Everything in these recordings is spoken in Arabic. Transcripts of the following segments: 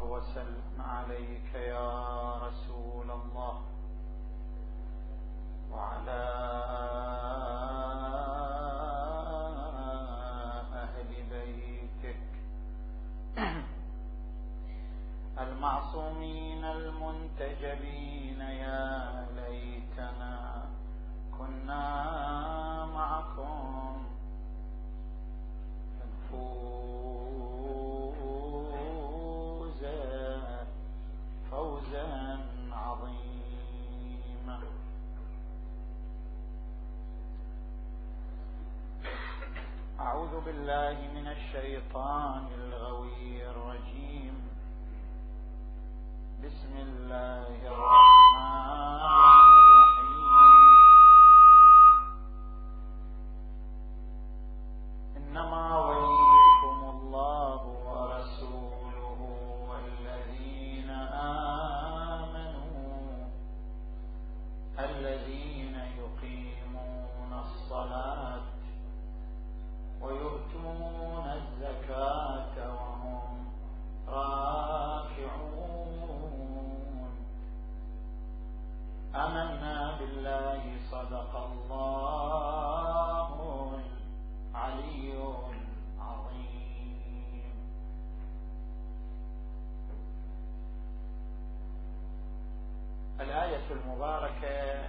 وسلم عليك يا رسول الله وعلى أهل بيتك المعصومين المنتجبين. يا ليتنا كنا معكم فنفوز فوزا عظيما. أعوذ بالله من الشيطان الغوي الرجيم. بسم الله الرحمن الرحيم. إنما وليكم الله ورسوله والذين آمنوا الذين يقيمون الصلاة ويؤتون الزكاة وهم راكعون. آمنا بالله صدق الله العلي العظيم. الآية المباركة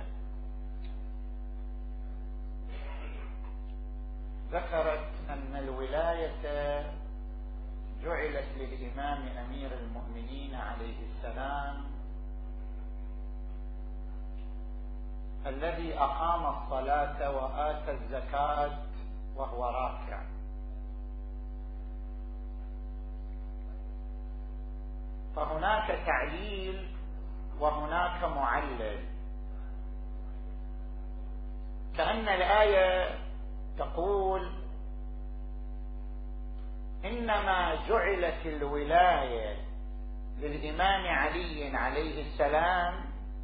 ذكرت أن الولاية جعلت للإمام أمير المؤمنين عليه السلام الذي أقام الصلاة وآتى الزكاة وهو راكع. فهناك تعليل وهناك معلل. كأن الآية تقول إنما جعلت الولاية للإمام علي عليه السلام،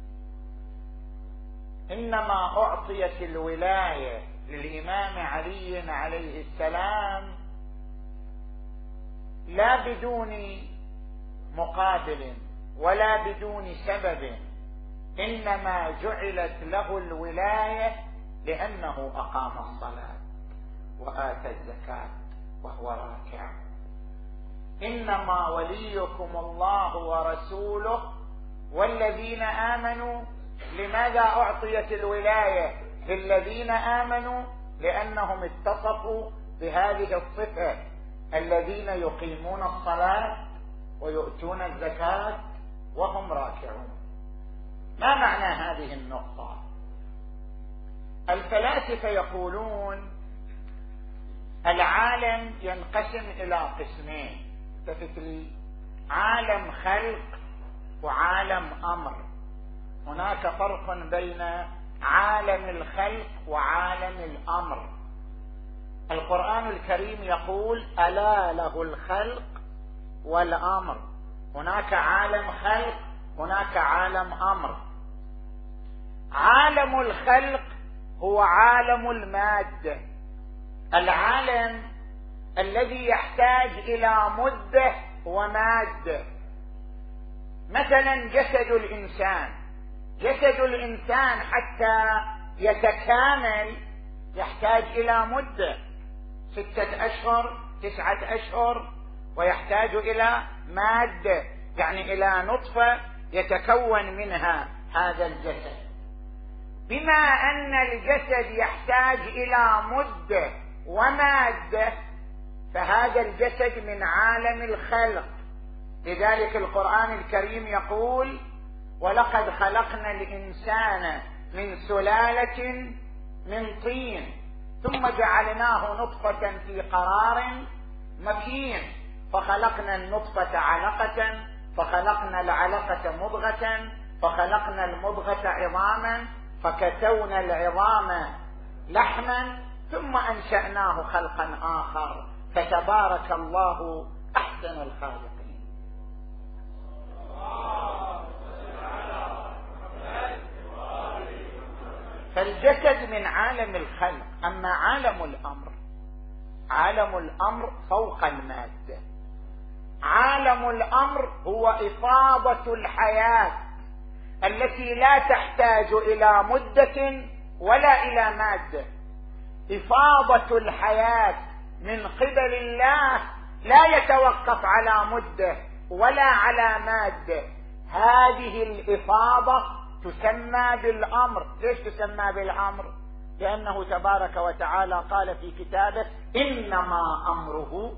إنما أعطيت الولاية للإمام علي عليه السلام لا بدون مقابل ولا بدون سبب، إنما جعلت له الولاية لأنه أقام الصلاة وآتى الزكاة وهو راكع. إنما وليكم الله ورسوله والذين آمنوا. لماذا أعطيت الولاية للذين آمنوا؟ لأنهم اتصفوا بهذه الصفة، الذين يقيمون الصلاة ويؤتون الزكاة وهم راكعون. ما معنى هذه النقطة؟ الفلاسفة يقولون العالم ينقسم إلى قسمين، تفتري عالم خلق وعالم أمر. هناك فرق بين عالم الخلق وعالم الأمر. القرآن الكريم يقول ألا له الخلق والأمر. هناك عالم خلق، هناك عالم أمر. عالم الخلق هو عالم المادة، العالم الذي يحتاج إلى مدة ومادة. مثلا جسد الإنسان، جسد الإنسان حتى يتكامل يحتاج إلى مدة 6 أشهر 9 أشهر، ويحتاج إلى مادة يعني إلى نطفة يتكون منها هذا الجسد. بما أن الجسد يحتاج إلى مدة ومادة فهذا الجسد من عالم الخلق. لذلك القرآن الكريم يقول ولقد خلقنا الإنسان من سلالة من طين ثم جعلناه نطفة في قرار مكين فخلقنا النطفة علقة فخلقنا العلقة مضغة فخلقنا المضغة عظاما فكسونا العظام لحما ثم أنشأناه خلقا آخر فتبارك الله أحسن الخالقين. فالجسد من عالم الخلق. أما عالم الأمر، عالم الأمر فوق المادة. عالم الأمر هو إفاضة الحياة التي لا تحتاج إلى مدة ولا إلى مادة. إفاضة الحياة من قبل الله لا يتوقف على مدة ولا على مادة. هذه الإفاضة تسمى بالأمر. ليش تسمى بالأمر؟ لأنه تبارك وتعالى قال في كتابه: إنما أمره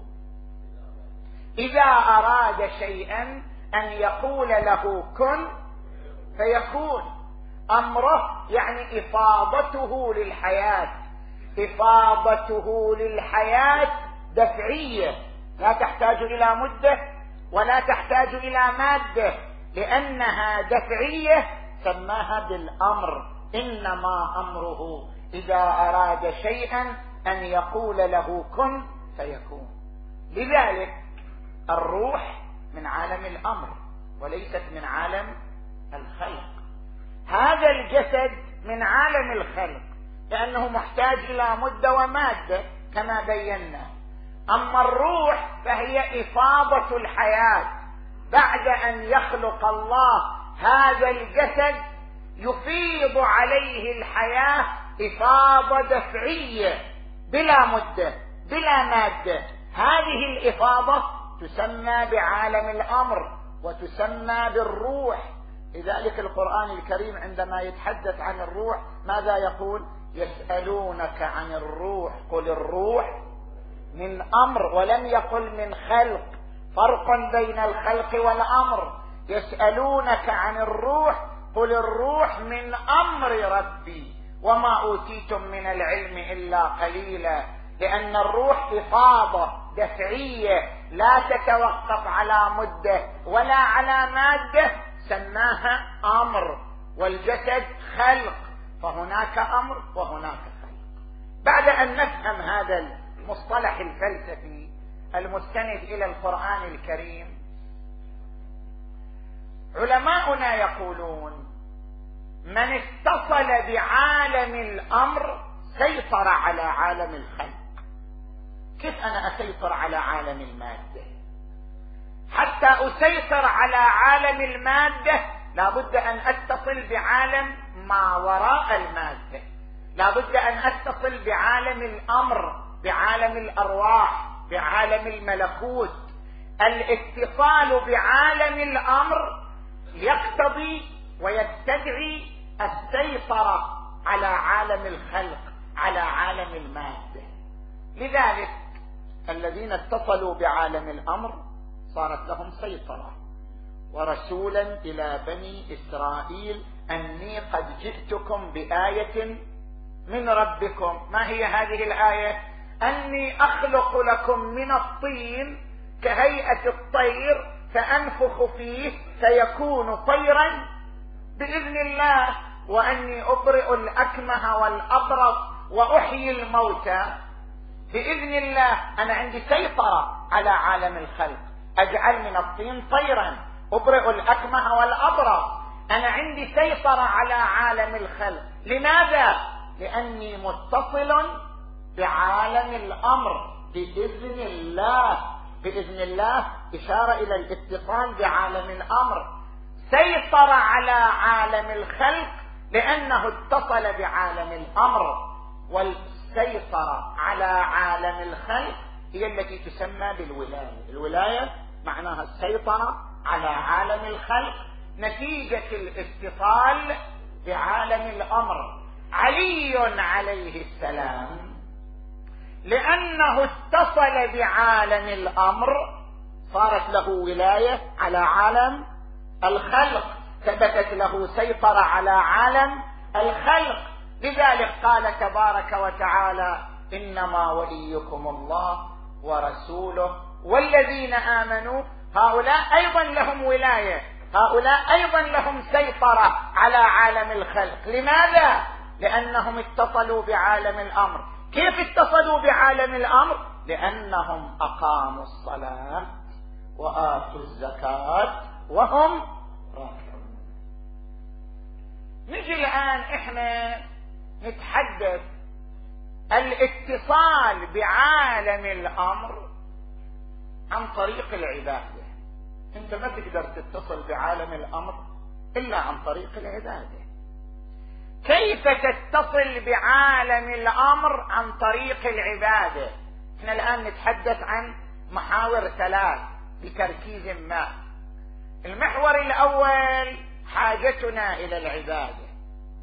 إذا أراد شيئا أن يقول له كن فيكون. أمره يعني إفاضته للحياة. إفاضته للحياة دفعية، لا تحتاج إلى مدة ولا تحتاج إلى مادة، لأنها دفعية سماها بالأمر. إنما أمره إذا أراد شيئا أن يقول له كن فيكون. لذلك الروح من عالم الأمر وليست من عالم الخلق. هذا الجسد من عالم الخلق لأنه محتاج إلى مدة ومادة كما بينا. أما الروح فهي إفاضة الحياة. بعد أن يخلق الله هذا الجسد يفيض عليه الحياة إفاضة دفعية بلا مدة بلا مادة. هذه الإفاضة تسمى بعالم الأمر وتسمى بالروح. لذلك القرآن الكريم عندما يتحدث عن الروح ماذا يقول؟ يسألونك عن الروح قل الروح من أمر، ولم يقل من خلق. فرق بين الخلق والأمر. يسألونك عن الروح قل الروح من أمر ربي وما أوتيتم من العلم إلا قليلا. لأن الروح إفاضة دفعية لا تتوقف على مدة ولا على مادة، سماها أمر. والجسد خلق، فهناك أمر وهناك خلق. بعد أن نفهم هذا المصطلح الفلسفي المستند إلى القرآن الكريم، علماؤنا يقولون: من اتصل بعالم الأمر سيطر على عالم الخلق. كيف أنا أسيطر على عالم المادة؟ حتى أسيطر على عالم المادة لابد أن أتصل بعالم ما وراء المادة، لابد أن أتصل بعالم الأمر، بعالم الأرواح، بعالم الملكوت. الاتصال بعالم الأمر يقتضي ويستدعي السيطرة على عالم الخلق، على عالم المادة. لذلك الذين اتصلوا بعالم الأمر صارت لهم سيطرة. ورسولا إلى بني إسرائيل أني قد جئتكم بآية من ربكم. ما هي هذه الآية؟ أني أخلق لكم من الطين كهيئة الطير فأنفخ فيه فيكون طيرا بإذن الله، وأني أبرئ الأكمه والأبرص وأحيي الموتى بإذن الله. أنا عندي سيطرة على عالم الخلق. أجعل من الطين طيرا، أبرئ الأكمه والأبرص. أنا عندي سيطرة على عالم الخلق. لماذا؟ لأني متصل بعالم الأمر بإذن الله. بإذن الله إشارة إلى الاتصال بعالم الأمر. سيطر على عالم الخلق لأنه اتصل بعالم الأمر. والسيطرة على عالم الخلق هي التي تسمى بالولاية. الولاية معناها السيطرة على عالم الخلق نتيجة الاتصال بعالم الأمر. علي عليه السلام لأنه اتصل بعالم الأمر صارت له ولاية على عالم الخلق، ثبتت له سيطرة على عالم الخلق. لذلك قال تبارك وتعالى: إنما وليكم الله ورسوله والذين آمنوا. هؤلاء أيضا لهم ولاية، هؤلاء أيضا لهم سيطرة على عالم الخلق. لماذا؟ لأنهم اتصلوا بعالم الأمر. كيف اتصلوا بعالم الأمر؟ لأنهم أقاموا الصلاة وآتوا الزكاة وهم راكعون. نجي الآن إحنا نتحدث الاتصال بعالم الأمر عن طريق العبادة. انت ما تقدر تتصل بعالم الامر الا عن طريق العبادة. كيف تتصل بعالم الامر عن طريق العبادة؟ احنا الان نتحدث عن محاور 3 بتركيز ما. المحور الاول حاجتنا الى العبادة.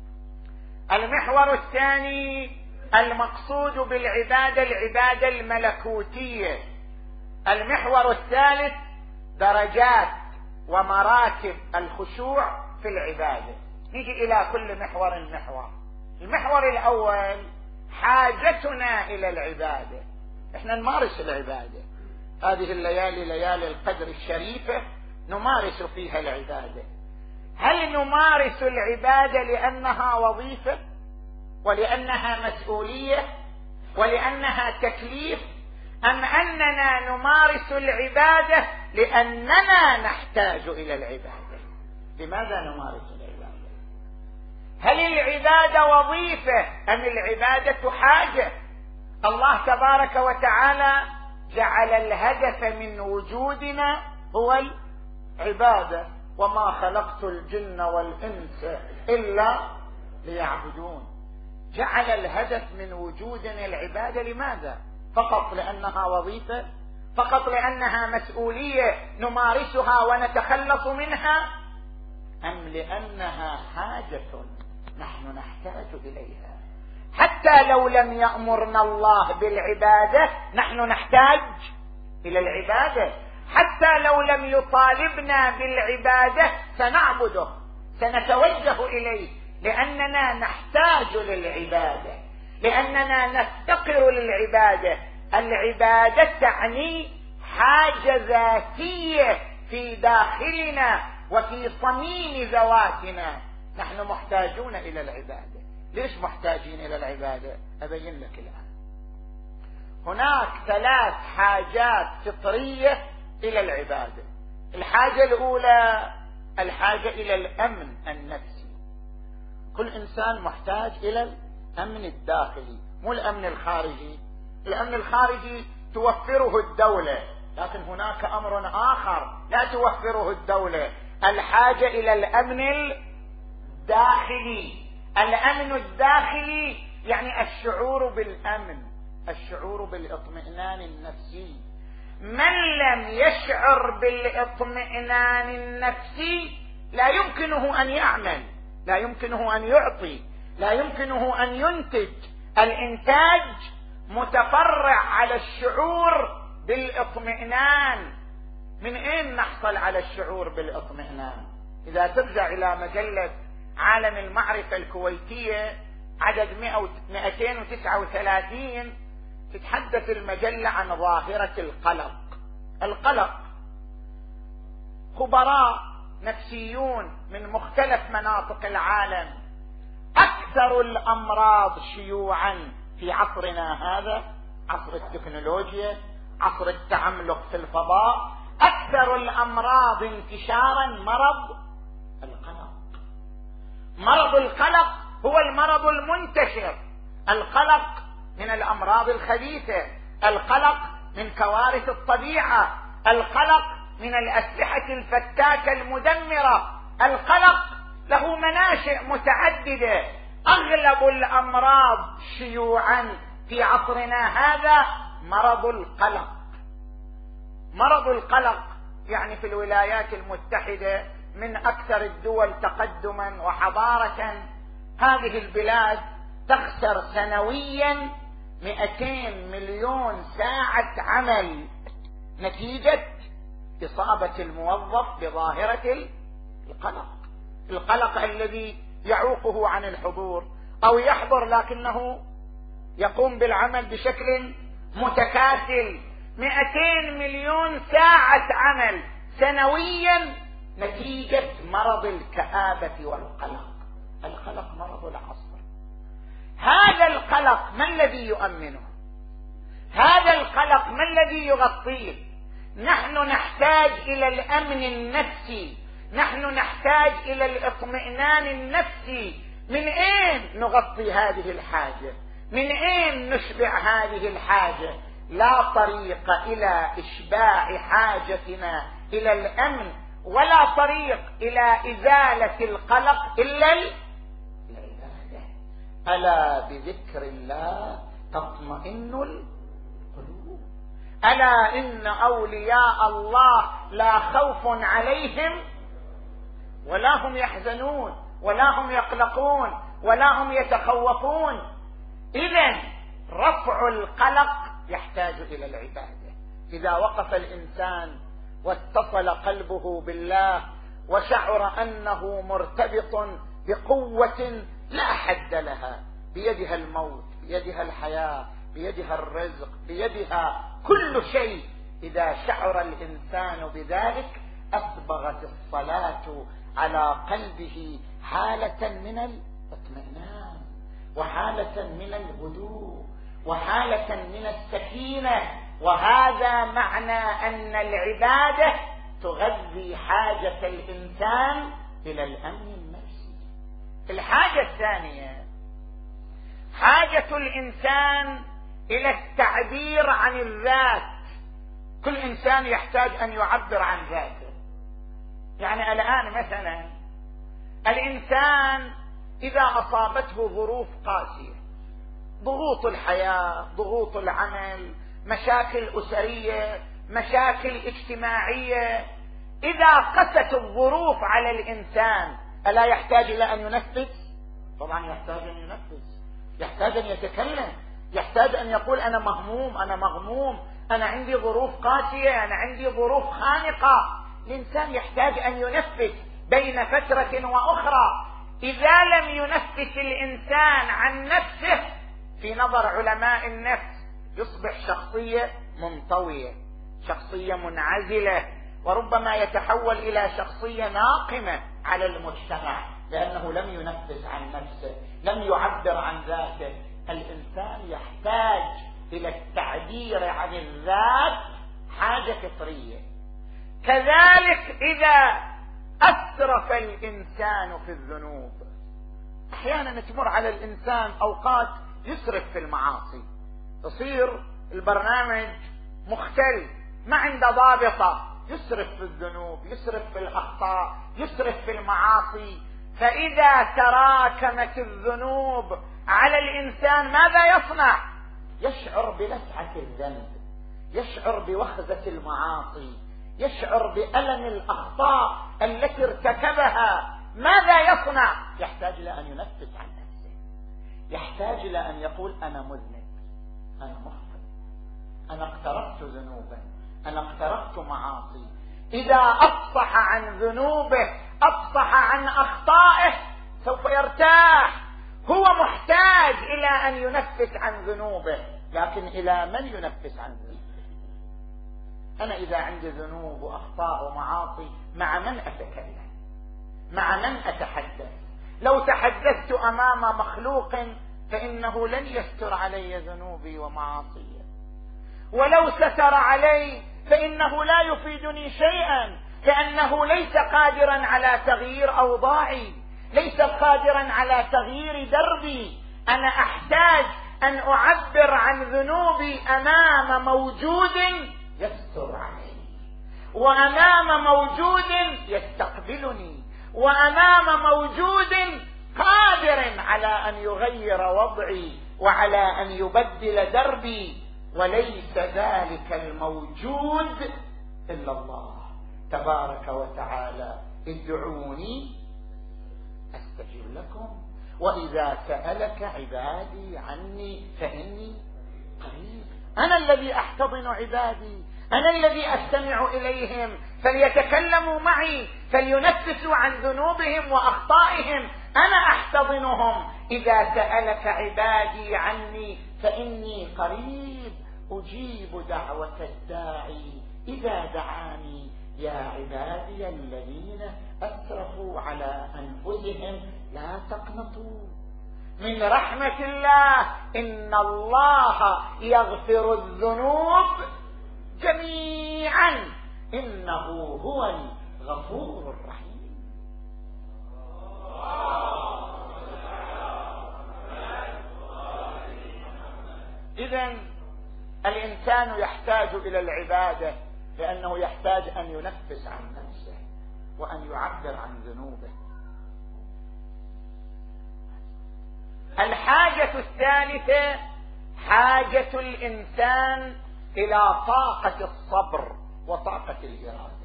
المحور الثاني المقصود بالعبادة العبادة الملكوتية. المحور الثالث درجات ومراتب الخشوع في العبادة. نيجي الى كل محور. المحور الاول حاجتنا الى العبادة. احنا نمارس العبادة، هذه الليالي ليالي القدر الشريفة نمارس فيها العبادة. هل نمارس العبادة لأنها وظيفة ولأنها مسؤولية ولأنها تكليف، أم أننا نمارس العبادة لأننا نحتاج إلى العبادة؟ لماذا نمارس العبادة؟ هل العبادة وظيفة أم العبادة حاجة؟ الله تبارك وتعالى جعل الهدف من وجودنا هو العبادة، وما خلقت الجن والإنس إلا ليعبدون. جعل الهدف من وجودنا العبادة. لماذا؟ فقط لأنها وظيفة؟ فقط لأنها مسؤولية نمارسها ونتخلص منها؟ أم لأنها حاجة نحن نحتاج إليها؟ حتى لو لم يأمرنا الله بالعبادة نحن نحتاج إلى العبادة. حتى لو لم يطالبنا بالعبادة سنعبده، سنتوجه إليه، لأننا نحتاج للعبادة، لأننا نفتقر للعبادة. العبادة تعني حاجة ذاتية في داخلنا وفي صميم ذواتنا. نحن محتاجون إلى العبادة. ليش محتاجين إلى العبادة؟ أبين لك الآن. هناك 3 حاجات فطرية إلى العبادة. الحاجة الأولى الحاجة إلى الأمن النفسي. كل إنسان محتاج إلى الأمن الداخلي، مو الأمن الخارجي. الأمن الخارجي توفره الدولة، لكن هناك أمر آخر لا توفره الدولة، الحاجة إلى الأمن الداخلي. الأمن الداخلي يعني الشعور بالأمن، الشعور بالاطمئنان النفسي. من لم يشعر بالاطمئنان النفسي لا يمكنه أن يعمل، لا يمكنه أن يعطي، لا يمكنه أن ينتج. الإنتاج متفرع على الشعور بالاطمئنان. من أين نحصل على الشعور بالاطمئنان؟ إذا ترجع إلى مجلة عالم المعرفة الكويتية عدد 239 تتحدث المجلة عن ظاهرة القلق. القلق خبراء نفسيون من مختلف مناطق العالم، أكثر الأمراض شيوعا في عصرنا هذا، عصر التكنولوجيا، عصر التعمق في الفضاء، أكثر الأمراض انتشارا مرض القلق. مرض القلق هو المرض المنتشر. القلق من الأمراض الخبيثة، القلق من كوارث الطبيعة، القلق من الأسلحة الفتاكة المدمرة. القلق له مناشئ متعددة. أغلب الأمراض شيوعا في عصرنا هذا مرض القلق. مرض القلق يعني في الولايات المتحدة من أكثر الدول تقدما وحضارة، هذه البلاد تخسر سنويا 200 مليون ساعة عمل نتيجة إصابة الموظف بظاهرة القلق. القلق الذي يعوقه عن الحضور أو يحضر لكنه يقوم بالعمل بشكل متكاسل. 200 مليون ساعة عمل سنويا نتيجة مرض الكآبة والقلق. القلق مرض العصر. هذا القلق ما الذي يؤمنه؟ هذا القلق ما الذي يغطيه؟ نحن نحتاج إلى الأمن النفسي، نحن نحتاج إلى الاطمئنان النفسي. من أين نغطي هذه الحاجة؟ من أين نشبع هذه الحاجة؟ لا طريق إلى إشباع حاجتنا إلى الأمن، ولا طريق إلى إزالة القلق إلا العبادة. ألا بذكر الله تطمئن القلوب، ألا إن أولياء الله لا خوف عليهم ولا هم يحزنون ولا هم يقلقون ولا هم يتخوفون. إذن رفع القلق يحتاج إلى العبادة. إذا وقف الإنسان واتصل قلبه بالله وشعر أنه مرتبط بقوة لا حد لها، بيدها الموت، بيدها الحياة، بيدها الرزق، بيدها كل شيء، إذا شعر الإنسان بذلك أسبغت الصلاة على قلبه حالة من الاطمئنان وحالة من الهدوء وحالة من السكينة. وهذا معنى أن العبادة تغذي حاجة الإنسان إلى الأمن النفسي. الحاجة الثانية حاجة الإنسان إلى التعبير عن الذات. كل إنسان يحتاج أن يعبر عن ذاته. يعني الآن مثلا الإنسان إذا أصابته ظروف قاسية، ضغوط الحياة، ضغوط العمل، مشاكل أسرية، مشاكل اجتماعية، إذا قست الظروف على الإنسان ألا يحتاج إلى أن ينفس؟ طبعا يحتاج أن ينفس، يحتاج أن يتكلم، يحتاج أن يقول أنا مهموم، أنا مغموم، أنا عندي ظروف قاسية، أنا عندي ظروف خانقة. الإنسان يحتاج أن ينفس بين فترة وأخرى. إذا لم ينفس الإنسان عن نفسه في نظر علماء النفس يصبح شخصية منطوية، شخصية منعزلة، وربما يتحول إلى شخصية ناقمة على المجتمع لأنه لم ينفس عن نفسه، لم يعبر عن ذاته. الإنسان يحتاج إلى التعبير عن الذات حاجة فطرية. كذلك إذا أسرف الإنسان في الذنوب، أحيانا تمر على الإنسان أوقات يسرف في المعاصي، يصير البرنامج مختل، ما عنده ضابطة، يسرف في الذنوب، يسرف في الأخطاء، يسرف في المعاصي. فإذا تراكمت الذنوب على الإنسان ماذا يصنع؟ يشعر بلسعة الذنب، يشعر بوخزة المعاصي، يشعر بألم الأخطاء التي ارتكبها. ماذا يصنع؟ يحتاج إلى أن ينفس عن نفسه، يحتاج إلى أن يقول أنا مذنب، أنا مخطئ، أنا اقترفت ذنوبا، أنا اقترفت معاصي. إذا أفصح عن ذنوبه، أفصح عن أخطائه، سوف يرتاح. هو محتاج إلى أن ينفس عن ذنوبه، لكن إلى من ينفس عن ذنوبه؟ أنا إذا عندي ذنوب وأخطاء ومعاصي مع من أتكلم؟ مع من أتحدث؟ لو تحدثت أمام مخلوق فإنه لن يستر علي ذنوبي ومعاصي، ولو ستر علي فإنه لا يفيدني شيئا، لأنه ليس قادرا على تغيير أوضاعي، ليس قادرا على تغيير دربي. أنا أحتاج أن أعبر عن ذنوبي أمام موجود يستر علي، وأمام موجود يستقبلني، وأمام موجود قادر على أن يغير وضعي وعلى أن يبدل دربي. وليس ذلك الموجود إلا الله تبارك وتعالى. ادعوني أستجب لكم، وإذا سألك عبادي عني فإني قريب. أنا الذي أحتضن عبادي، أنا الذي أستمع إليهم، فليتكلموا معي، فلينفسوا عن ذنوبهم وأخطائهم، أنا أحتضنهم. إذا سألك عبادي عني فإني قريب أجيب دعوة الداعي إذا دعاني. يا عبادي الذين أسرفوا على أنفسهم لا تقنطوا من رحمة الله، إن الله يغفر الذنوب جميعا إنه هو الغفور الرحيم. إذن الإنسان يحتاج إلى العبادة لأنه يحتاج أن ينفس عن نفسه وأن يعبر عن ذنوبه. الحاجة الثالثة حاجة الإنسان إلى طاقة الصبر وطاقة الإرادة.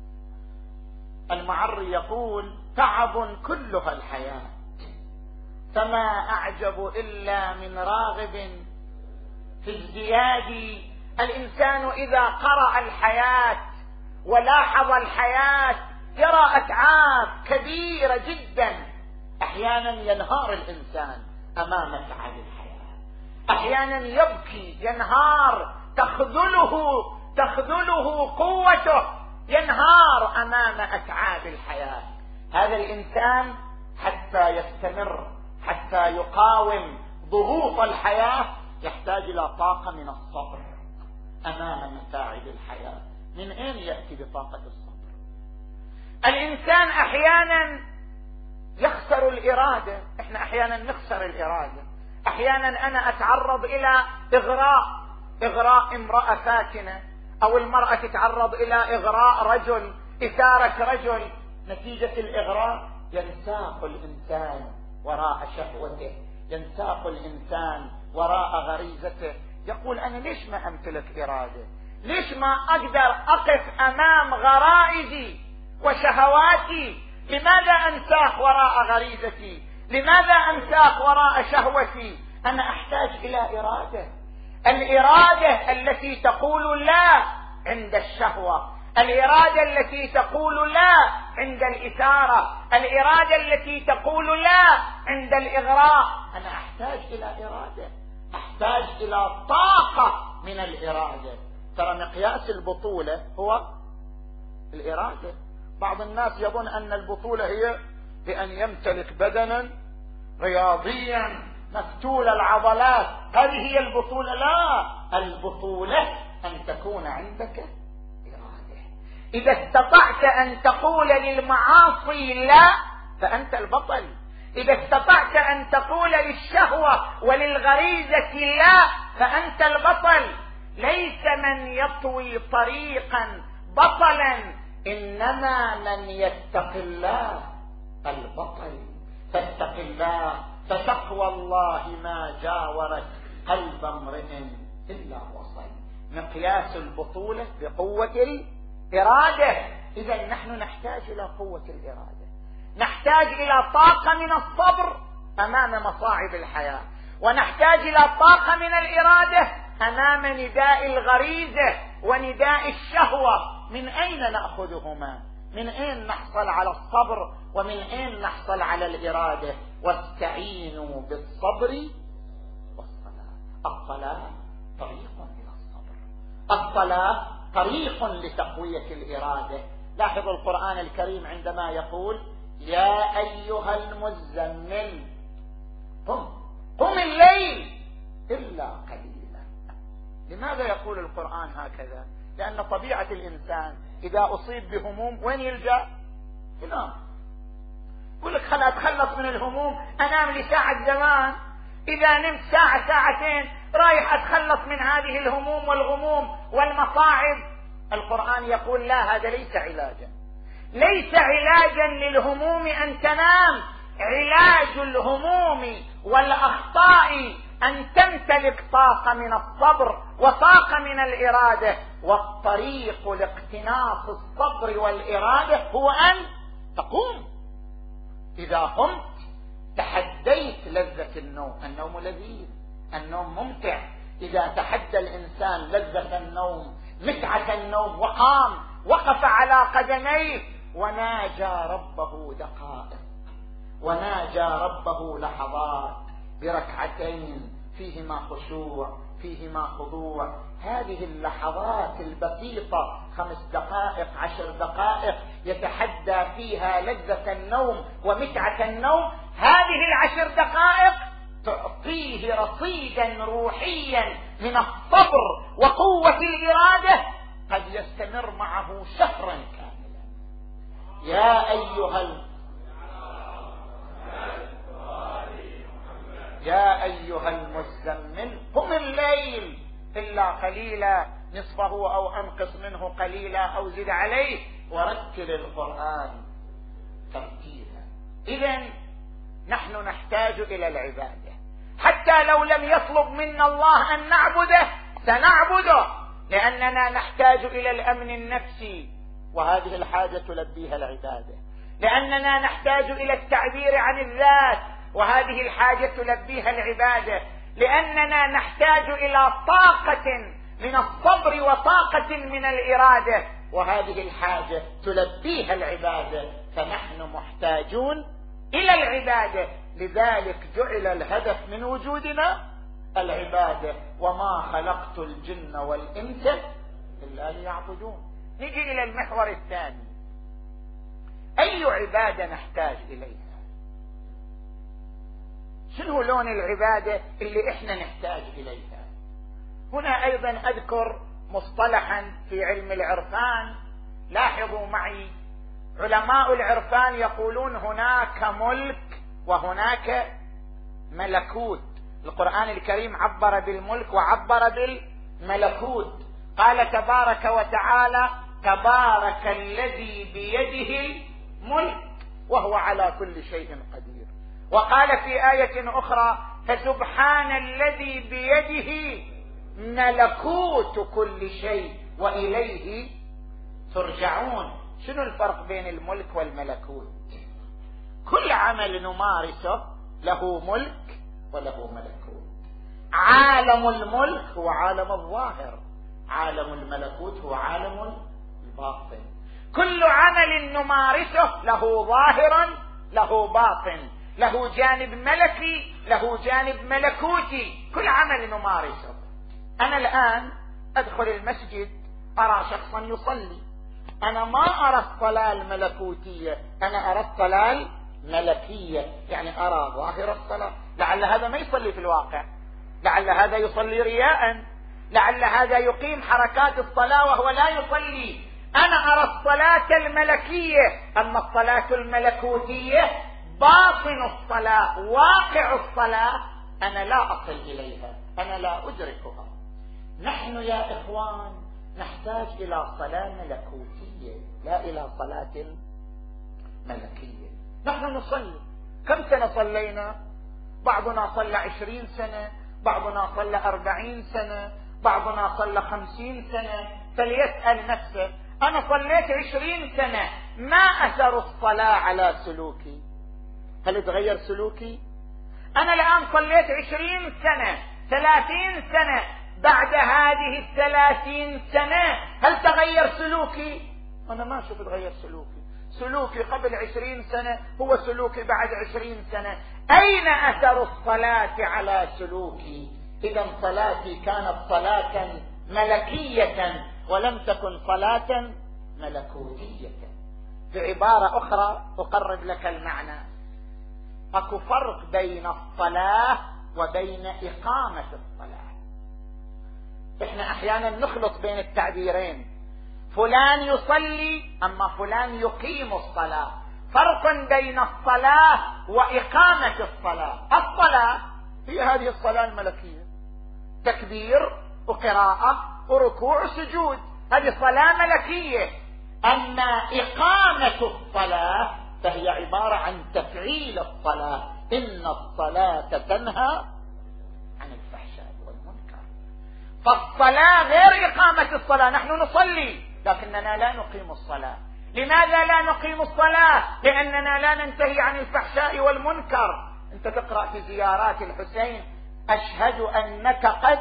المعري يقول: تعب كلها الحياة، فما أعجب إلا من راغب في ازدياد. الإنسان إذا قرأ الحياة ولاحظ الحياة يرى أتعاب كبيرة جدا. أحيانا ينهار الإنسان أمام أتعاب الحياة، أحيانا يبكي ينهار، تخذله قوته، ينهار أمام أتعاب الحياة. هذا الإنسان حتى يستمر، حتى يقاوم ضغوط الحياة، يحتاج إلى طاقة من الصبر أمام متاعب الحياة. من أين يأتي بطاقة الصبر؟ الإنسان أحيانا يخسر الإرادة. إحنا أحيانا نخسر الإرادة. أحيانا أنا أتعرض إلى إغراء امرأة فاتنة، أو المرأة تتعرض إلى إغراء رجل، إثارة رجل. نتيجة الإغراء ينساق الإنسان وراء شهوته، ينساق الإنسان وراء غريزته. يقول: أنا ليش ما أمتلك إرادة؟ ليش ما أقدر أقف أمام غرائزي وشهواتي؟ لماذا أنساق وراء غريزتي؟ لماذا أنساق وراء شهوتي؟ أنا أحتاج إلى إرادة. الإرادة التي تقول لا عند الشهوة، الإرادة التي تقول لا عند الإثارة، الإرادة التي تقول لا عند الإغراء. أنا أحتاج إلى إرادة، أحتاج إلى طاقة من الإرادة. ترى مقياس البطولة هو الإرادة. بعض الناس يظن أن البطولة هي بأن يمتلك بدنا رياضيا مفتول العضلات، هذه هي البطولة. لا، البطولة أن تكون عندك إرادة. إذا استطعت أن تقول للمعاصي لا فأنت البطل. إذا استطعت أن تقول للشهوة وللغريزة لا فأنت البطل. ليس من يطوي طريقا بطلا، إنما من يتق الله البطل. فاتق الله، فتقوى الله ما جاورت قلب امرئ إلا وصل. مقياس البطولة بقوة الإرادة. إذا نحن نحتاج إلى قوة الإرادة، نحتاج إلى طاقة من الصبر أمام مصاعب الحياة، ونحتاج إلى طاقة من الإرادة أمام نداء الغريزة ونداء الشهوة. من أين نأخذهما؟ من أين نحصل على الصبر؟ ومن أين نحصل على الإرادة؟ واستعينوا بالصبر والصلاة. الصلاة طريق إلى الصبر، الصلاة طريق لتقوية الإرادة. لاحظوا القرآن الكريم عندما يقول: يا أيها المزمل قم الليل إلا قليلا. لماذا يقول القرآن هكذا؟ لأن طبيعة الإنسان إذا أصيب بهموم وين يلجأ؟ ينام. يقول لك خل أتخلص من الهموم، أنام لي ساعة زمان. إذا نمت ساعة ساعتين رايح أتخلص من هذه الهموم والغموم والمصاعب. القرآن يقول: لا، هذا ليس علاجا. ليس علاجا للهموم أن تنام. علاج الهموم والأخطاء أن تمتلك طاقة من الصبر وطاقة من الإرادة. والطريق لاقتناص الصبر والإرادة هو أن تقوم. إذا قمت تحديت لذة النوم. النوم لذيذ، النوم ممتع. إذا تحدى الإنسان لذة النوم، متعة النوم، وقام وقف على قدميه وناجى ربه دقائق، وناجى ربه لحظات بركعتين فيهما خشوع فيهما خضوع. هذه اللحظات البسيطة 5 دقائق 10 دقائق يتحدى فيها لذة النوم ومتعة النوم. هذه 10 دقائق تعطيه رصيدا روحيا من الصبر وقوة الإرادة قد يستمر معه شهرا كاملا. يا أيها المزمل قم الليل إلا قليلا نصفه أو أنقص منه قليلا أو زد عليه ورتل القرآن ترتيلا. إذن نحن نحتاج إلى العبادة، حتى لو لم يطلب منا الله أن نعبده سنعبده، لأننا نحتاج إلى الأمن النفسي، وهذه الحاجة تلبيها العبادة. لأننا نحتاج إلى التعبير عن الذات، وهذه الحاجة تلبيها العبادة. لأننا نحتاج إلى طاقة من الصبر وطاقة من الإرادة، وهذه الحاجة تلبيها العبادة. فنحن محتاجون إلى العبادة، لذلك جعل الهدف من وجودنا العبادة. وما خلقت الجن والإنس إلا ليعبدون. نجي إلى المحور الثاني، أي عبادة نحتاج إليها؟ شنو لون العبادة اللي إحنا نحتاج إليها؟ هنا أيضا أذكر مصطلحا في علم العرفان. لاحظوا معي، علماء العرفان يقولون هناك ملك وهناك ملكوت. القرآن الكريم عبر بالملك وعبر بالملكوت. قال تبارك وتعالى: تبارك الذي بيده الملك وهو على كل شيء قدير. وقال في آية أخرى: فسبحان الذي بيده ملكوت كل شيء وإليه ترجعون. شنو الفرق بين الملك والملكوت؟ كل عمل نمارسه له ملك وله ملكوت. عالم الملك هو عالم الظاهر، عالم الملكوت هو عالم الباطن. كل عمل نمارسه له ظاهرا له باطن، له جانب ملكي له جانب ملكوتي. كل عمل نمارسه. أنا الآن أدخل المسجد أرى شخصا يصلي، أنا ما أرى الصلاة الملكوتية، أنا أرى الصلاة الملكية، يعني أرى ظاهر الصلاة. لعل هذا ما يصلي في الواقع، لعل هذا يصلي رياء، لعل هذا يقيم حركات الصلاة وهو لا يصلي. أنا أرى الصلاة الملكية، أما الصلاة الملكوتية باطن الصلاة واقع الصلاة أنا لا أصل إليها، أنا لا أدركها. نحن يا إخوان نحتاج إلى صلاة ملكوتية لا إلى صلاة ملكية. نحن نصلي، كم سنة صلينا؟ بعضنا صلى 20 سنة، بعضنا صلى 40 سنة، بعضنا صلى 50 سنة. فليسأل نفسه، أنا صليت 20 سنة، ما أثر الصلاة على سلوكي؟ هل تغير سلوكي؟ أنا الآن صليت 20 سنة 30 سنة، بعد هذه 30 سنة هل تغير سلوكي؟ أنا ما أشوف تغير سلوكي. سلوكي قبل 20 سنة هو سلوكي بعد 20 سنة. أين أثر الصلاة على سلوكي؟ إذا صلاتي كانت صلاة ملكية ولم تكن صلاة ملكوتية. بعبارة أخرى أقرب لك المعنى، أكو فرق بين الصلاة وبين إقامة الصلاة. إحنا أحيانا نخلط بين التعبيرين، فلان يصلي أما فلان يقيم الصلاة. فرق بين الصلاة وإقامة الصلاة. الصلاة هي هذه الصلاة الملكية، تكبير وقراءة وركوع وسجود، هذه صلاة ملكية. أما إقامة الصلاة فهي عبارة عن تفعيل الصلاة. إن الصلاة تنهى عن الفحشاء والمنكر. فالصلاة غير إقامة الصلاة. نحن نصلي لكننا لا نقيم الصلاة. لماذا لا نقيم الصلاة؟ لأننا لا ننتهي عن الفحشاء والمنكر. أنت تقرأ في زيارات الحسين: أشهد أنك قد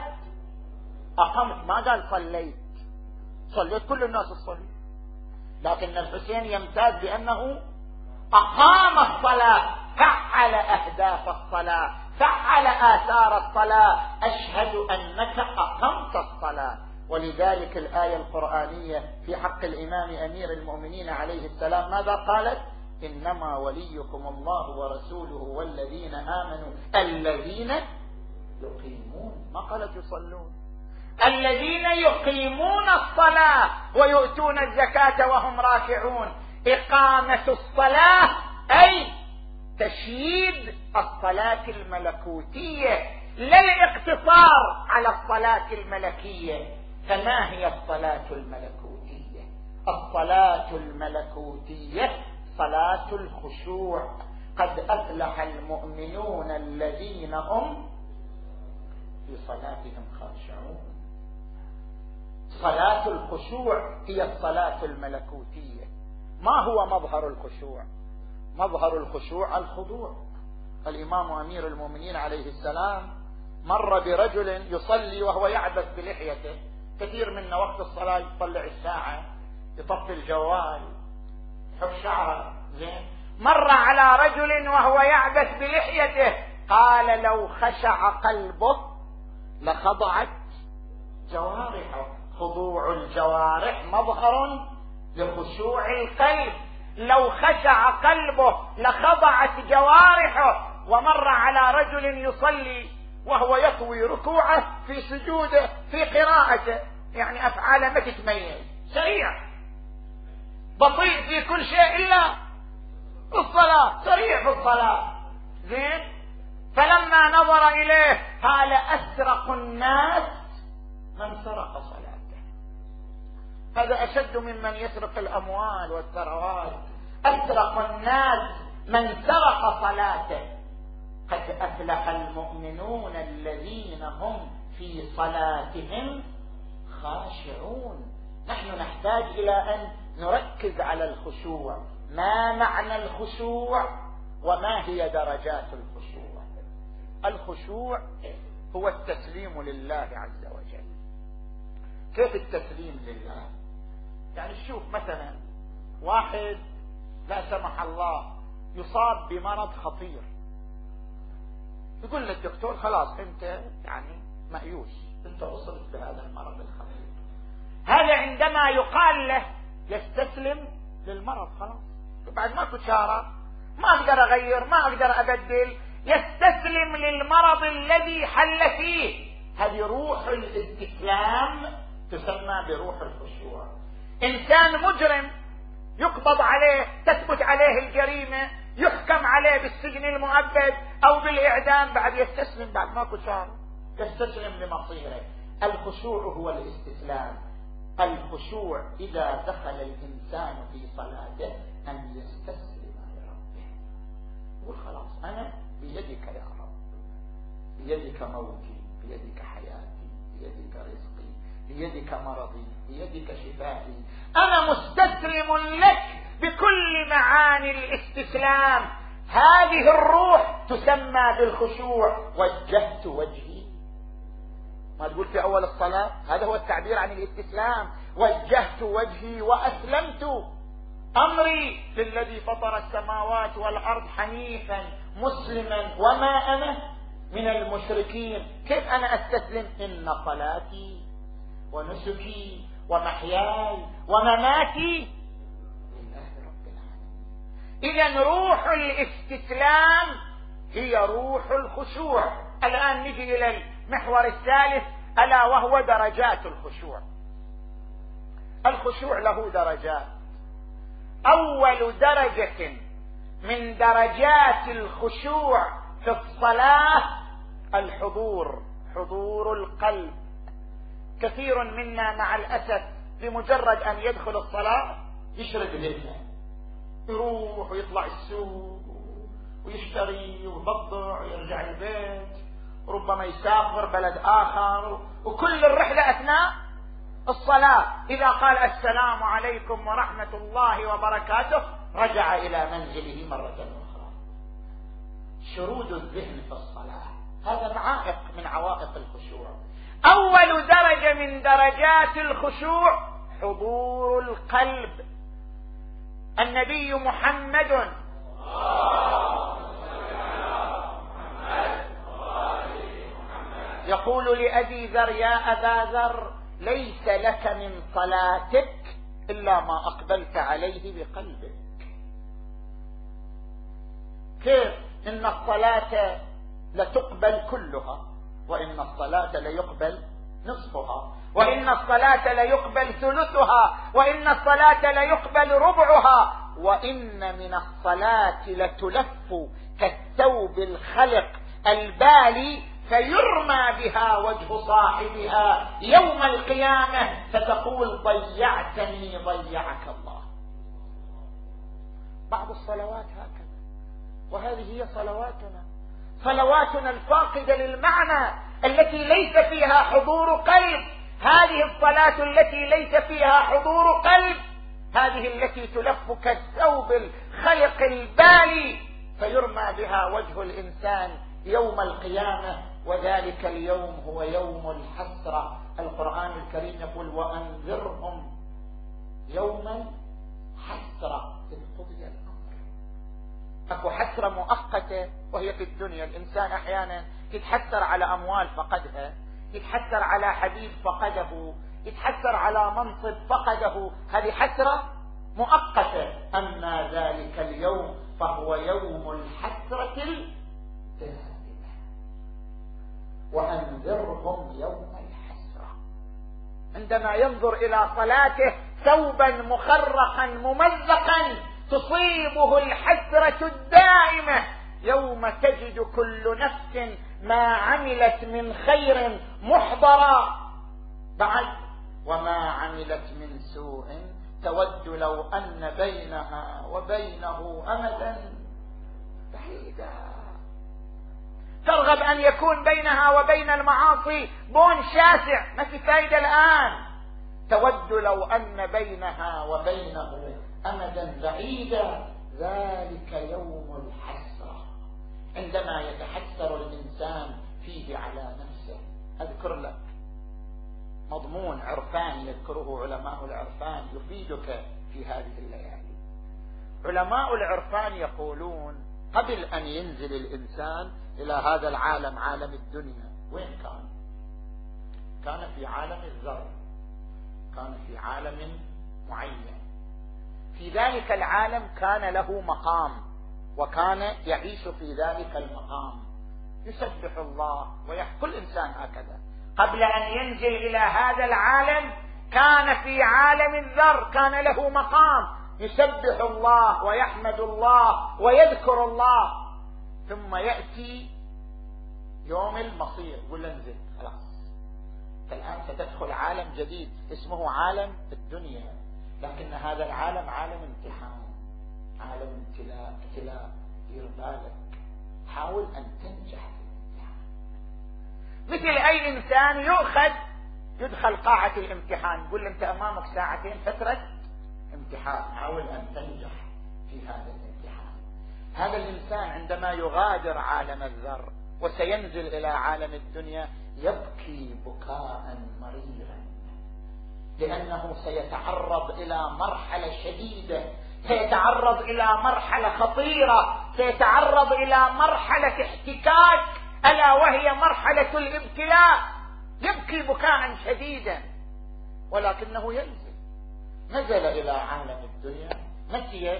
أقمت، ما قال صليت. صليت كل الناس تصلي، لكن الحسين يمتاز بأنه أقام الصلاة، فعل أهداف الصلاة، فعل آثار الصلاة. أشهد أنك أقمت الصلاة. ولذلك الآية القرآنية في حق الإمام أمير المؤمنين عليه السلام ماذا قالت؟ إنما وليكم الله ورسوله والذين آمنوا الذين يقيمون، ما قالت يصلون، الذين يقيمون الصلاة ويؤتون الزكاة وهم راكعون. إقامة الصلاة أي تشييد الصلاة الملكوتية، لا الاقتصار على الصلاة الملكية. فما هي الصلاة الملكوتية؟ الصلاة الملكوتية صلاة الخشوع. قد أفلح المؤمنون الذين هم في صلاتهم خاشعون. صلاة الخشوع هي الصلاة الملكوتية. ما هو مظهر الخشوع؟ مظهر الخشوع الخضوع. الإمام أمير المؤمنين عليه السلام مر برجل يصلي وهو يعبث بلحيته. كثير منا وقت الصلاة يطلع الساعة، يطفي الجوال، يحط شعره زين. مر على رجل وهو يعبث بلحيته، قال لو خشع قلبه لخضعت جوارحه. خضوع الجوارح مظهر لخشوع القلب. لو خشع قلبه لخضعت جوارحه. ومر على رجل يصلي وهو يطوي ركوعه في سجوده في قراءته، يعني أفعاله ما تتميز، سريع بطيء في كل شيء إلا الصلاة، سريع في الصلاة زين. فلما نظر إليه قال أسرق الناس من سرق صلاته. هذا أشد ممن يسرق الأموال والثروات. أسرق الناس من سرق صلاته. قد أفلح المؤمنون الذين هم في صلاتهم خاشعون. نحن نحتاج إلى أن نركز على الخشوع. ما معنى الخشوع وما هي درجات الخشوع؟ الخشوع هو التسليم لله عز وجل. كيف التسليم لله؟ يعني شوف مثلا واحد لا سمح الله يصاب بمرض خطير، يقول للدكتور خلاص انت يعني مأيوس، انت اصبت بهذا المرض الخطير. هذا عندما يقال له يستسلم للمرض، خلاص بعد ما تشارة، ما اقدر اغير، ما اقدر ابدل، يستسلم للمرض الذي حل فيه. هذه روح الاستسلام، تسمى بروح الخشوع. انسان مجرم يقبض عليه، تثبت عليه الجريمة، يحكم عليه بالسجن المؤبد او بالاعدام، بعد يستسلم، بعد ما كشار يستسلم لمصيره. الخشوع هو الاستسلام. الخشوع اذا دخل الانسان في صلاته ان يستسلم لربه، يقول خلاص انا بيدك يا رب، بيدك موتي، بيدك حياتي، بيدك رزقي، بيدك مرضي، بيدك شفائي، انا مستسلم لك بكل معاني الاستسلام. هذه الروح تسمى بالخشوع. وجهت وجهي، ما تقول في اول الصلاة، هذا هو التعبير عن الاستسلام. وجهت وجهي واسلمت امري للذي فطر السماوات والارض حنيفا مسلما وما انا من المشركين. كيف انا استسلم؟ ان صلاتي ونسكي ومحياي ومماتي لله رب العالمين. اذا روح الاستسلام هي روح الخشوع. الان نجي الى المحور الثالث، الا وهو درجات الخشوع. الخشوع له درجات. اول درجة من درجات الخشوع في الصلاة الحضور، حضور القلب. كثير منا مع الأسف بمجرد أن يدخل الصلاة يشرد ذهنه، يروح ويطلع السوق ويشتري ويبضع ويرجع البيت، ربما يسافر بلد آخر، وكل الرحلة أثناء الصلاة. إذا قال السلام عليكم ورحمة الله وبركاته رجع إلى منزله مرة أخرى. شرود الذهن في الصلاة هذا عائق من عوائق الخشوع. أول درجة من درجات الخشوع حضور القلب. النبي محمد يقول لأبي ذر يا أبا ذر ليس لك من صلاتك إلا ما أقبلت عليه بقلبك. كيف؟ إن الصلاة لتقبل كلها، وإن الصلاة ليقبل نصفها، وإن الصلاة ليقبل ثلثها، وإن الصلاة ليقبل ربعها، وإن من الصلاة لتلف كالثوب الخلق البالي فيرمى بها وجه صاحبها يوم القيامة فتقول ضيعتني ضيعك الله. بعض الصلوات هكذا، وهذه هي صلواتنا الفاقدة للمعنى، التي ليس فيها حضور قلب. هذه الصلاة التي ليس فيها حضور قلب، هذه التي تلف كالثوب الخلق البالي، فيرمى بها وجه الإنسان يوم القيامة، وذلك اليوم هو يوم الحسرة. القرآن الكريم يقول وأنذرهم يوم الحسرة إذ قضي الأمر. أكو حسرة مؤقتة وهي في الدنيا، الإنسان أحيانا يتحسر على أموال فقدها، يتحسر على حبيب فقده، يتحسر على منصب فقده، هذه حسرة مؤقتة. أما ذلك اليوم فهو يوم الحسرة الدائمة. وأنذرهم يوم الحسرة، عندما ينظر إلى صلاته ثوبا مخرقا ممزقا تصيبه الحسرة الدائمة، يوم تجد كل نفس ما عملت من خير محضرا بعد وما عملت من سوء تود لو أن بينها وبينه أمدا بعيدا. ترغب أن يكون بينها وبين المعاصي بون شاسع، ما في فائدة الآن. تود لو أن بينها وبينه أمدا بعيدا. ذلك يوم الحسرة، عندما يتحسر الإنسان فيه على نفسه. أذكر لك مضمون عرفاني يذكره علماء العرفان يفيدك في هذه الليالي. علماء العرفان يقولون قبل أن ينزل الإنسان إلى هذا العالم، عالم الدنيا، وين كان؟ كان في عالم الذر، كان في عالم معين. في ذلك العالم كان له مقام، وكان يعيش في ذلك المقام، يسبح الله كل إنسان هكذا. قبل أن ينزل إلى هذا العالم كان في عالم الذر، كان له مقام يسبح الله ويحمد الله ويذكر الله. ثم يأتي يوم المصير يقول انزل خلاص، الآن ستدخل عالم جديد اسمه عالم الدنيا، لكن هذا العالم عالم امتحان، عالم ابتلاء. دير بالك، حاول أن تنجح في الامتحان. مثل أي إنسان يدخل قاعة الامتحان، يقول أنت أمامك ساعتين فترة امتحان، حاول أن تنجح في هذا الامتحان. هذا الإنسان عندما يغادر عالم الذر وسينزل إلى عالم الدنيا يبكي بكاء مريرا، لأنه سيتعرض إلى مرحلة شديدة، سيتعرض إلى مرحلة خطيرة، سيتعرض إلى مرحلة احتكاك، ألا وهي مرحلة الابتلاء. يبكي بكاء شديدا، ولكنه نزل إلى عالم الدنيا، نسي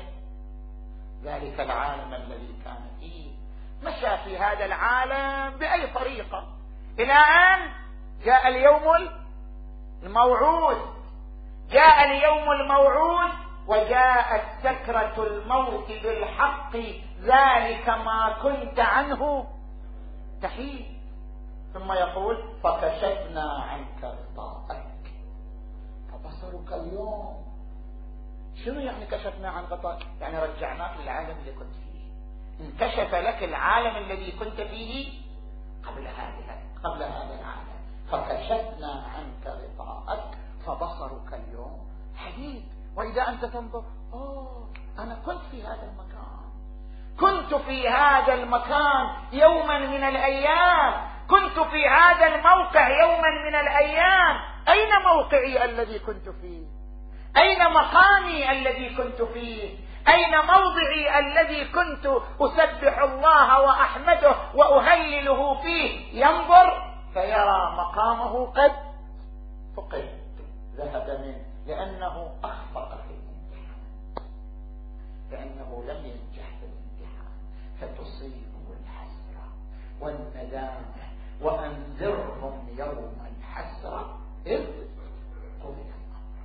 ذلك العالم الذي كان فيه، مشى في هذا العالم بأي طريقة إلى أن جاء اليوم الموعود. جاء اليوم الموعود وجاءت سكرة الموت بالحق، ذلك ما كنت عنه تحيد. ثم يقول فكشفنا عنك غطاءك فبصرك اليوم. شنو يعني كشفنا عن غطاءك؟ يعني رجعناك للعالم اللي كنت فيه، انكشف لك العالم الذي كنت فيه قبل هذا العالم. فكشفنا عنك غطاءك فبصرك اليوم حديد. وإذا أنت تنظر أنا كنت في هذا المكان، كنت في هذا المكان يوما من الأيام، كنت في هذا الموقع يوما من الأيام. أين موقعي الذي كنت فيه؟ أين مقامي الذي كنت فيه؟ أين موضعي الذي كنت أسبح الله وأحمده وأهلله فيه؟ ينظر فيرى مقامه قد فقد، ذهب منه، لأنه أخطأ في الامتحان، لأنه لم ينجح في الامتحان، فتصيبه الحسرة والندامة. وأنذرهم يوم الحسرة إذ قضي الأمر.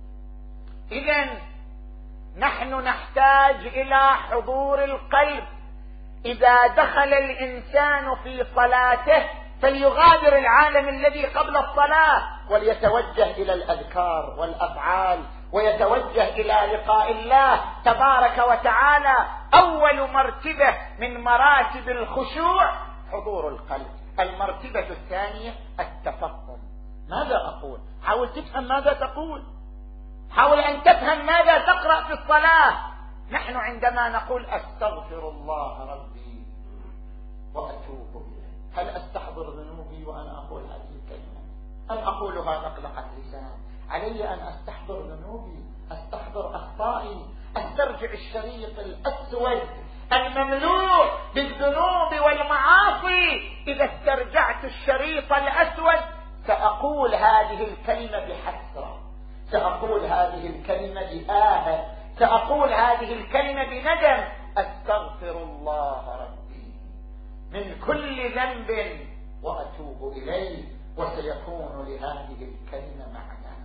إذن نحن نحتاج إلى حضور القلب. إذا دخل الإنسان في صلاته فليغادر العالم الذي قبل الصلاة وليتوجه إلى الأذكار والأفعال ويتوجه إلى لقاء الله تبارك وتعالى. أول مرتبة من مراتب الخشوع حضور القلب. المرتبة الثانية التفهم. ماذا أقول؟ حاول تفهم ماذا تقول، حاول أن تفهم ماذا تقرأ في الصلاة. نحن عندما نقول أستغفر الله ربي وأتوب إليه، هل أستحضر ذنوبي وأنا أقول هذه الكلمة أم أقولها مطلقة لسان؟ علي أن أستحضر ذنوبي، أستحضر أخطائي، أسترجع الشريط الأسود المملوء بالذنوب والمعاصي. إذا استرجعت الشريط الأسود سأقول هذه الكلمة بحسرة، سأقول هذه الكلمة بآهة، سأقول هذه الكلمة بندم: أستغفر الله ربي من كل ذنب وأتوب إليه. وسيكون لهذه الكلمة معناها.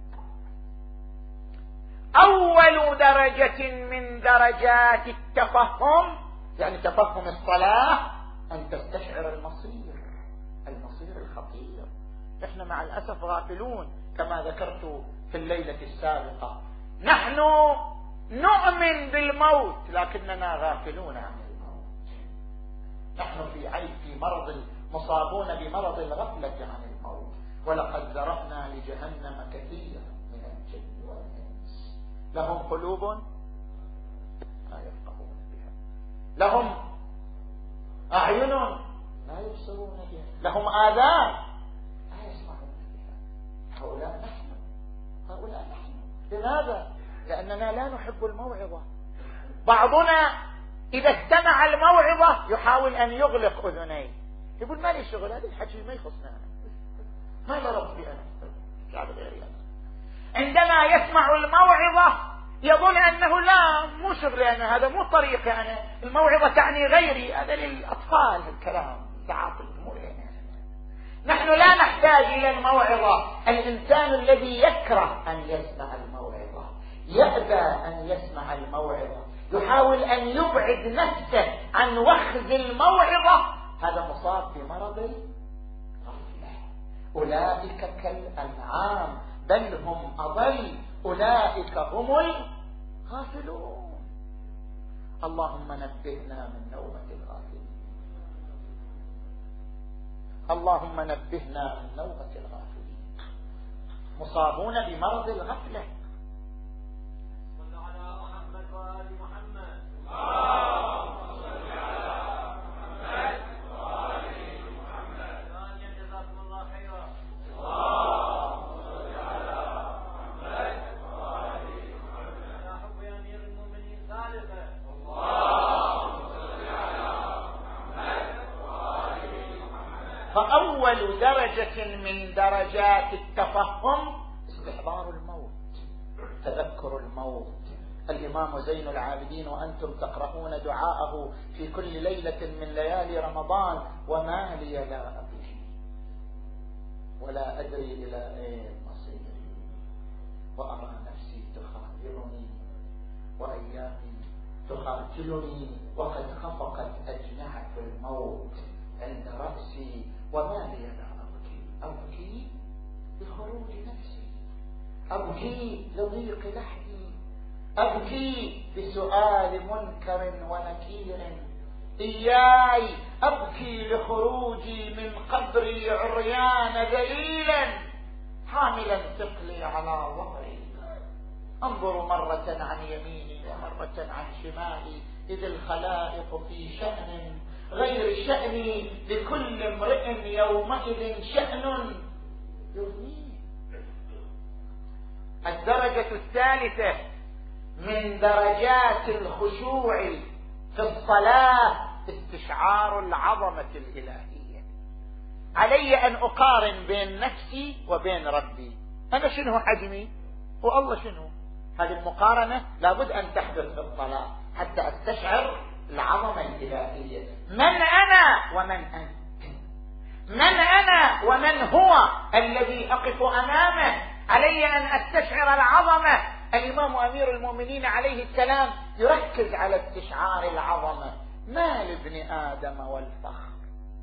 أول درجة من درجات التفهم، يعني تفهم الصلاة، أن تستشعر المصير الخطير. إحنا مع الأسف غافلون كما ذكرت في الليلة السابقة. نحن نؤمن بالموت لكننا غافلون عن الموت. نحن في مرض، مصابون بمرض الغفلة عن الموت. ولقد ذرأنا لجهنم كثيرا من الجن والإنس لهم قلوب لا يفقهون بها، لهم أعين لا يبصرون بها، لهم آذان لا يسمعون بها. هؤلاء نحن. لماذا؟ لأننا لا نحب الموعظة. بعضنا إذا استمع الموعظة يحاول أن يغلق أذنيه، يقول ما لي شغل، هذا الحكي ما يخصنا، ما لرب بي أنا، عندما يسمع الموعظة يظن أنه لا، مو شغلي أنا، هذا مو طريقي أنا، الموعظة تعني غيري، هذا للأطفال الكلام ساعات الأمور. نحن لا نحتاج إلى الموعظة. الإنسان الذي يكره أن يسمع الموعظة، يأبى أن يسمع الموعظة، يحاول أن يبعد نفسه عن وخز الموعظة، هذا مصاب بمرض الغفلة. أولئك كالأنعام بل هم أضل، أولئك هم الغافلون. اللهم نبهنا من نومة الغافلين، اللهم نبهنا من نومة الغافلين. مصابون بمرض الغفلة. صلوا على محمد وآل محمد. جزاكم الله خيرا. يا حب يا أمير المؤمنين ثالثا. فأول درجة من درجات التفهم استحضار الموت، تذكر الموت. الإمام زين العابدين وأنتم تقرؤون دعاءه في كل ليلة من ليالي رمضان: وما لي لا أبكي ولا أدري إلى أين مصيري، وأرى نفسي تخادعني وأيامي تقاتلني، وقد خفقت أجنحة الموت عند رأسي، وما لي لا أبكي. أبكي لخروج نفسي، أبكي لضيق لحدي، أبكي بسؤال منكر ونكير، إياي أبكي لخروجي من قبري عريان ذليلا حاملا ثقلي على ظهري، أنظر مرة عن يميني ومرة عن شمالي، إذ الخلائق في شأن غير شأني، لكل امرئ يومئذ شأن يغنيه. الدرجة الثالثة من درجات الخشوع في الصلاة استشعار العظمة الإلهية. علي أن أقارن بين نفسي وبين ربي. أنا شنو حجمي والله شنو؟ هذه المقارنة لابد أن تحدث في الصلاة حتى أستشعر العظمة الإلهية. من أنا ومن أنت؟ من أنا ومن هو الذي أقف أمامه؟ علي أن أستشعر العظمة. الإمام أمير المؤمنين عليه السلام يركز على استشعار العظمة. ما لابن آدم والفخر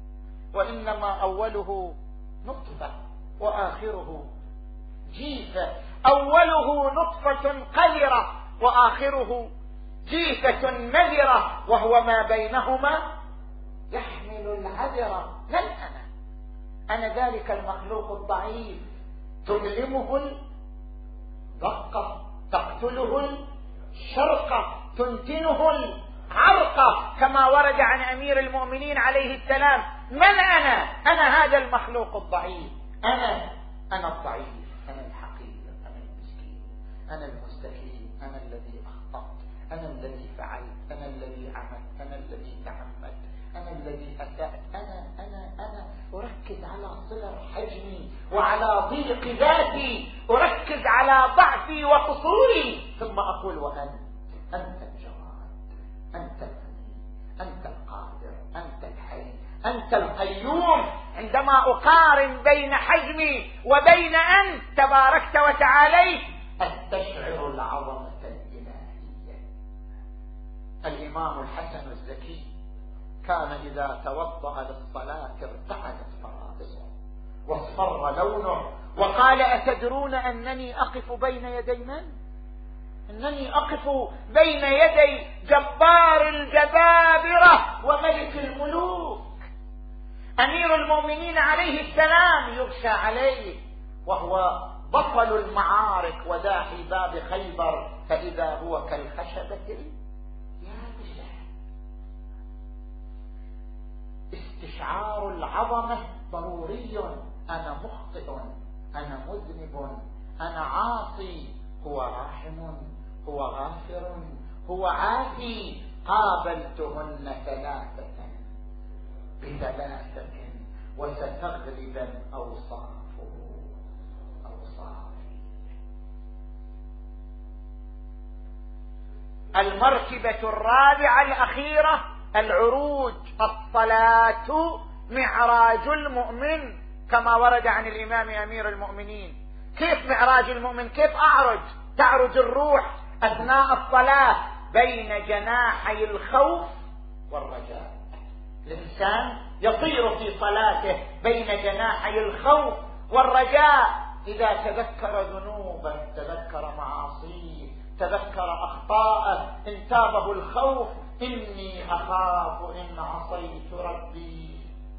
وإنما أوله نطفة وآخره جيفة، أوله نطفة قذرة وآخره جيفة مذرة، وهو ما بينهما يحمل العذرة. من أنا ذلك المخلوق الضعيف، تؤلمه الضقة، تقتله الشرقة، تنتنه العرقة، كما ورد عن أمير المؤمنين عليه السلام. من أنا هذا المخلوق الضعيف، أنا الضعيف، أنا الحقير، أنا المسكين، أنا المستكين، أنا الذي أخطأت، أنا الذي فعلت، أنا الذي عملت، أنا الذي تعمدت، أنا الذي أسأت، أنا أركز على صغر حجمي وعلى ضيق ذاتي، أركز على ضعفي وقصوري، ثم أقول أنت الجواد، أنت الغني، أنت القادر، أنت الحي، أنت القيوم. عندما أقارن بين حجمي وبين أنت تباركت وتعاليت أستشعر العظمة الإلهية. الإمام الحسن الزكي كان إذا توضأ للصلاة ارتعدت فرائصه واصفر لونه، وقال: أتدرون أنني أقف بين يدي من؟ أنني أقف بين يدي جبار الجبابرة وملك الملوك، أمير المؤمنين عليه السلام، يغشى عليه وهو بطل المعارك وداعي باب خيبر، فإذا هو كالخشبة اليابسة. استشعار العظمة ضروري. أنا مخطئ، أنا مذنب، أنا عاصي، هو راحم، هو غافر، هو عافي. قابلتهن ثلاثة بثلاثة وستغلب أوصافي. المرتبة الرابعة الأخيرة العروج، الصلاة معراج المؤمن، كما ورد عن الإمام أمير المؤمنين. كيف معراج المؤمن؟ كيف تعرج الروح أثناء الصلاة بين جناحي الخوف والرجاء. الإنسان يطير في صلاته بين جناحي الخوف والرجاء، إذا تذكر ذنوبه، تذكر معاصيه، تذكر أخطاءه، انتابه الخوف: إني أخاف إن عصيت ربي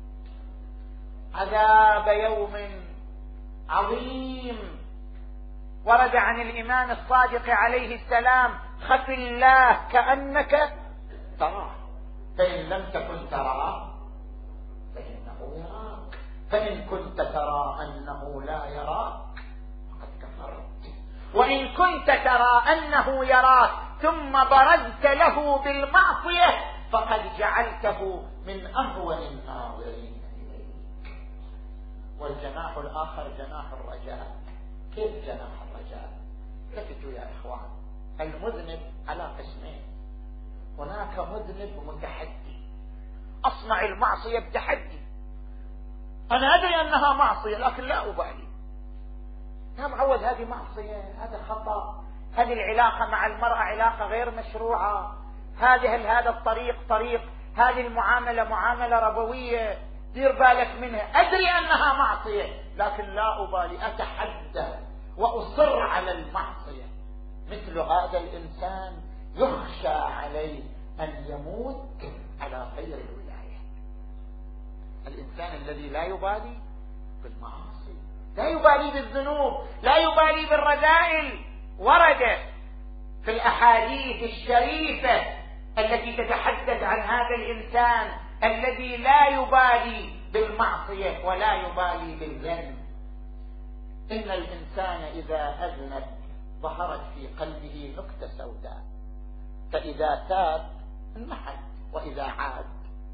عذاب يوم عظيم. ورد عن الإمام الصادق عليه السلام: خف الله كأنك تراه، فإن لم تكن تراه فإنه يراك، فإن كنت ترى أنه لا يراك فقد كفرت، وإن كنت ترى أنه يراك ثم برزت له بالمعصية فقد جعلته من أهون الناظرين إليك. والجناح الآخر جناح الرجاء. كيف جناح الرجاء؟ لفتوا يا إخوان، المذنب على قسمين. هناك مذنب متحدي، أصنع المعصية بتحدي، أنا أدري أنها معصية لكن لا أبالي، يا معود هذه معصية، هذا خطأ، هذه العلاقة مع المرأة علاقة غير مشروعة، هذا الطريق طريق، هذه المعاملة معاملة ربوية، دير بالك منها، أدري أنها معصية لكن لا أبالي، أتحدى وأصر على المعصية. مثل هذا الإنسان يخشى عليه أن يموت على غير الولاية. الإنسان الذي لا يبالي بالمعاصي، لا يبالي بالذنوب، لا يبالي بالرذائل، ورد في الأحاديث الشريفة التي تتحدث عن هذا الإنسان الذي لا يبالي بالمعصية ولا يبالي بالذنب. إن الإنسان إذا أذنب ظهرت في قلبه نكتة سوداء، فإذا تاب انمحت، وإذا عادت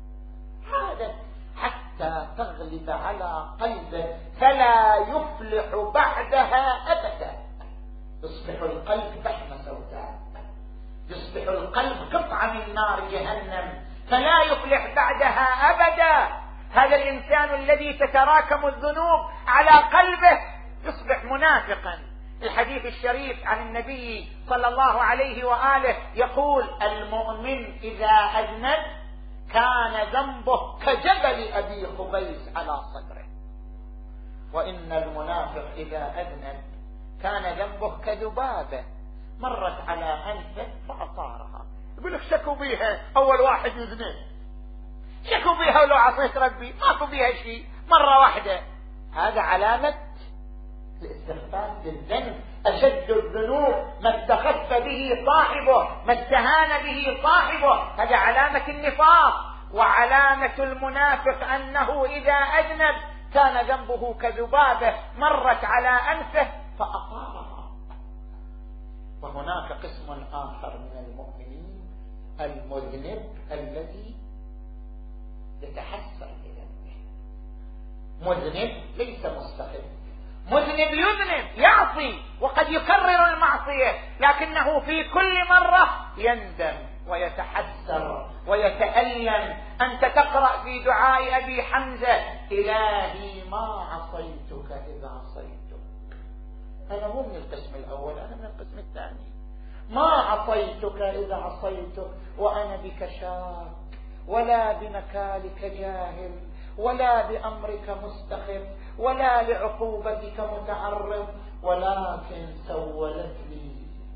حتى تغلب على قلبه فلا يفلح بعدها أبدا. يصبح القلب فحمة سوداء، يصبح القلب قطعة من نار جهنم، فلا يفلح بعدها أبدا. هذا الإنسان الذي تتراكم الذنوب على قلبه يصبح منافقا. الحديث الشريف عن النبي صلى الله عليه وآله يقول: المؤمن إذا أذنب كان ذنبه كجبل أبي قبيس على صدره. وإن المنافق إذا أذنب كان ذنبه كذبابة مرت على أنفه فأطارها. يقول لك شكوا بيها أول واحد يذنب، شكوا بيها ولو عصيت ربي ماكو بيها شيء مرة واحدة. هذا علامة الاستخفاف بالذنب. أشد الذنوب ما استخف به صاحبه، ما استهان به صاحبه، هذا علامة النفاق. وعلامة المنافق أنه إذا أذنب كان ذنبه كذبابة مرت على أنفه فأطارها. وهناك قسم آخر من المؤمنين المذنب الذي يتحسر بذنبه. مذنب ليس مستخف، مذنب يذنب يعصي وقد يكرر المعصية، لكنه في كل مرة يندم ويتحسر ويتألم. أنت تقرأ في دعاء أبي حمزة: إلهي ما عصيتك إذا عصيتك. أنا مو من القسم الأول، أنا من القسم الثاني. ما عصيتك إذا عصيتك وأنا بك شاك، ولا بمكالك جاهل، ولا بأمرك مستخف، ولا لعقوبتك متعرض، ولكن سولت لي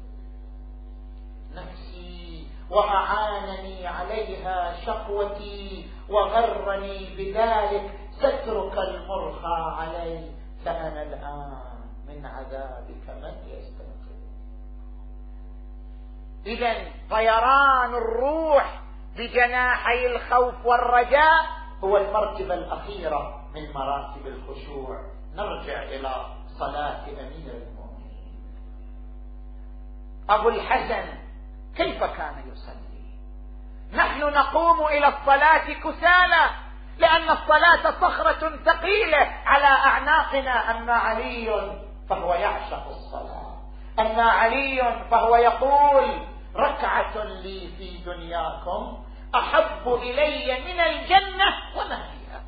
نفسي وأعانني عليها شقوتي، وغرني بذلك سترك المرخى علي، فأنا الآن من عذابك من يستنقذ. إذن طيران الروح بجناحي الخوف والرجاء هو المرتبة الأخيرة من مراتب الخشوع. نرجع إلى صلاة أمير المؤمنين. أبو الحسن كيف كان يصلي؟ نحن نقوم إلى الصلاة كسالى لأن الصلاة صخرة ثقيلة على أعناقنا. أما علي فهو يعشق الصلاة، أما علي فهو يقول: ركعة لي في دنياكم أحب إلي من الجنة وما فيها.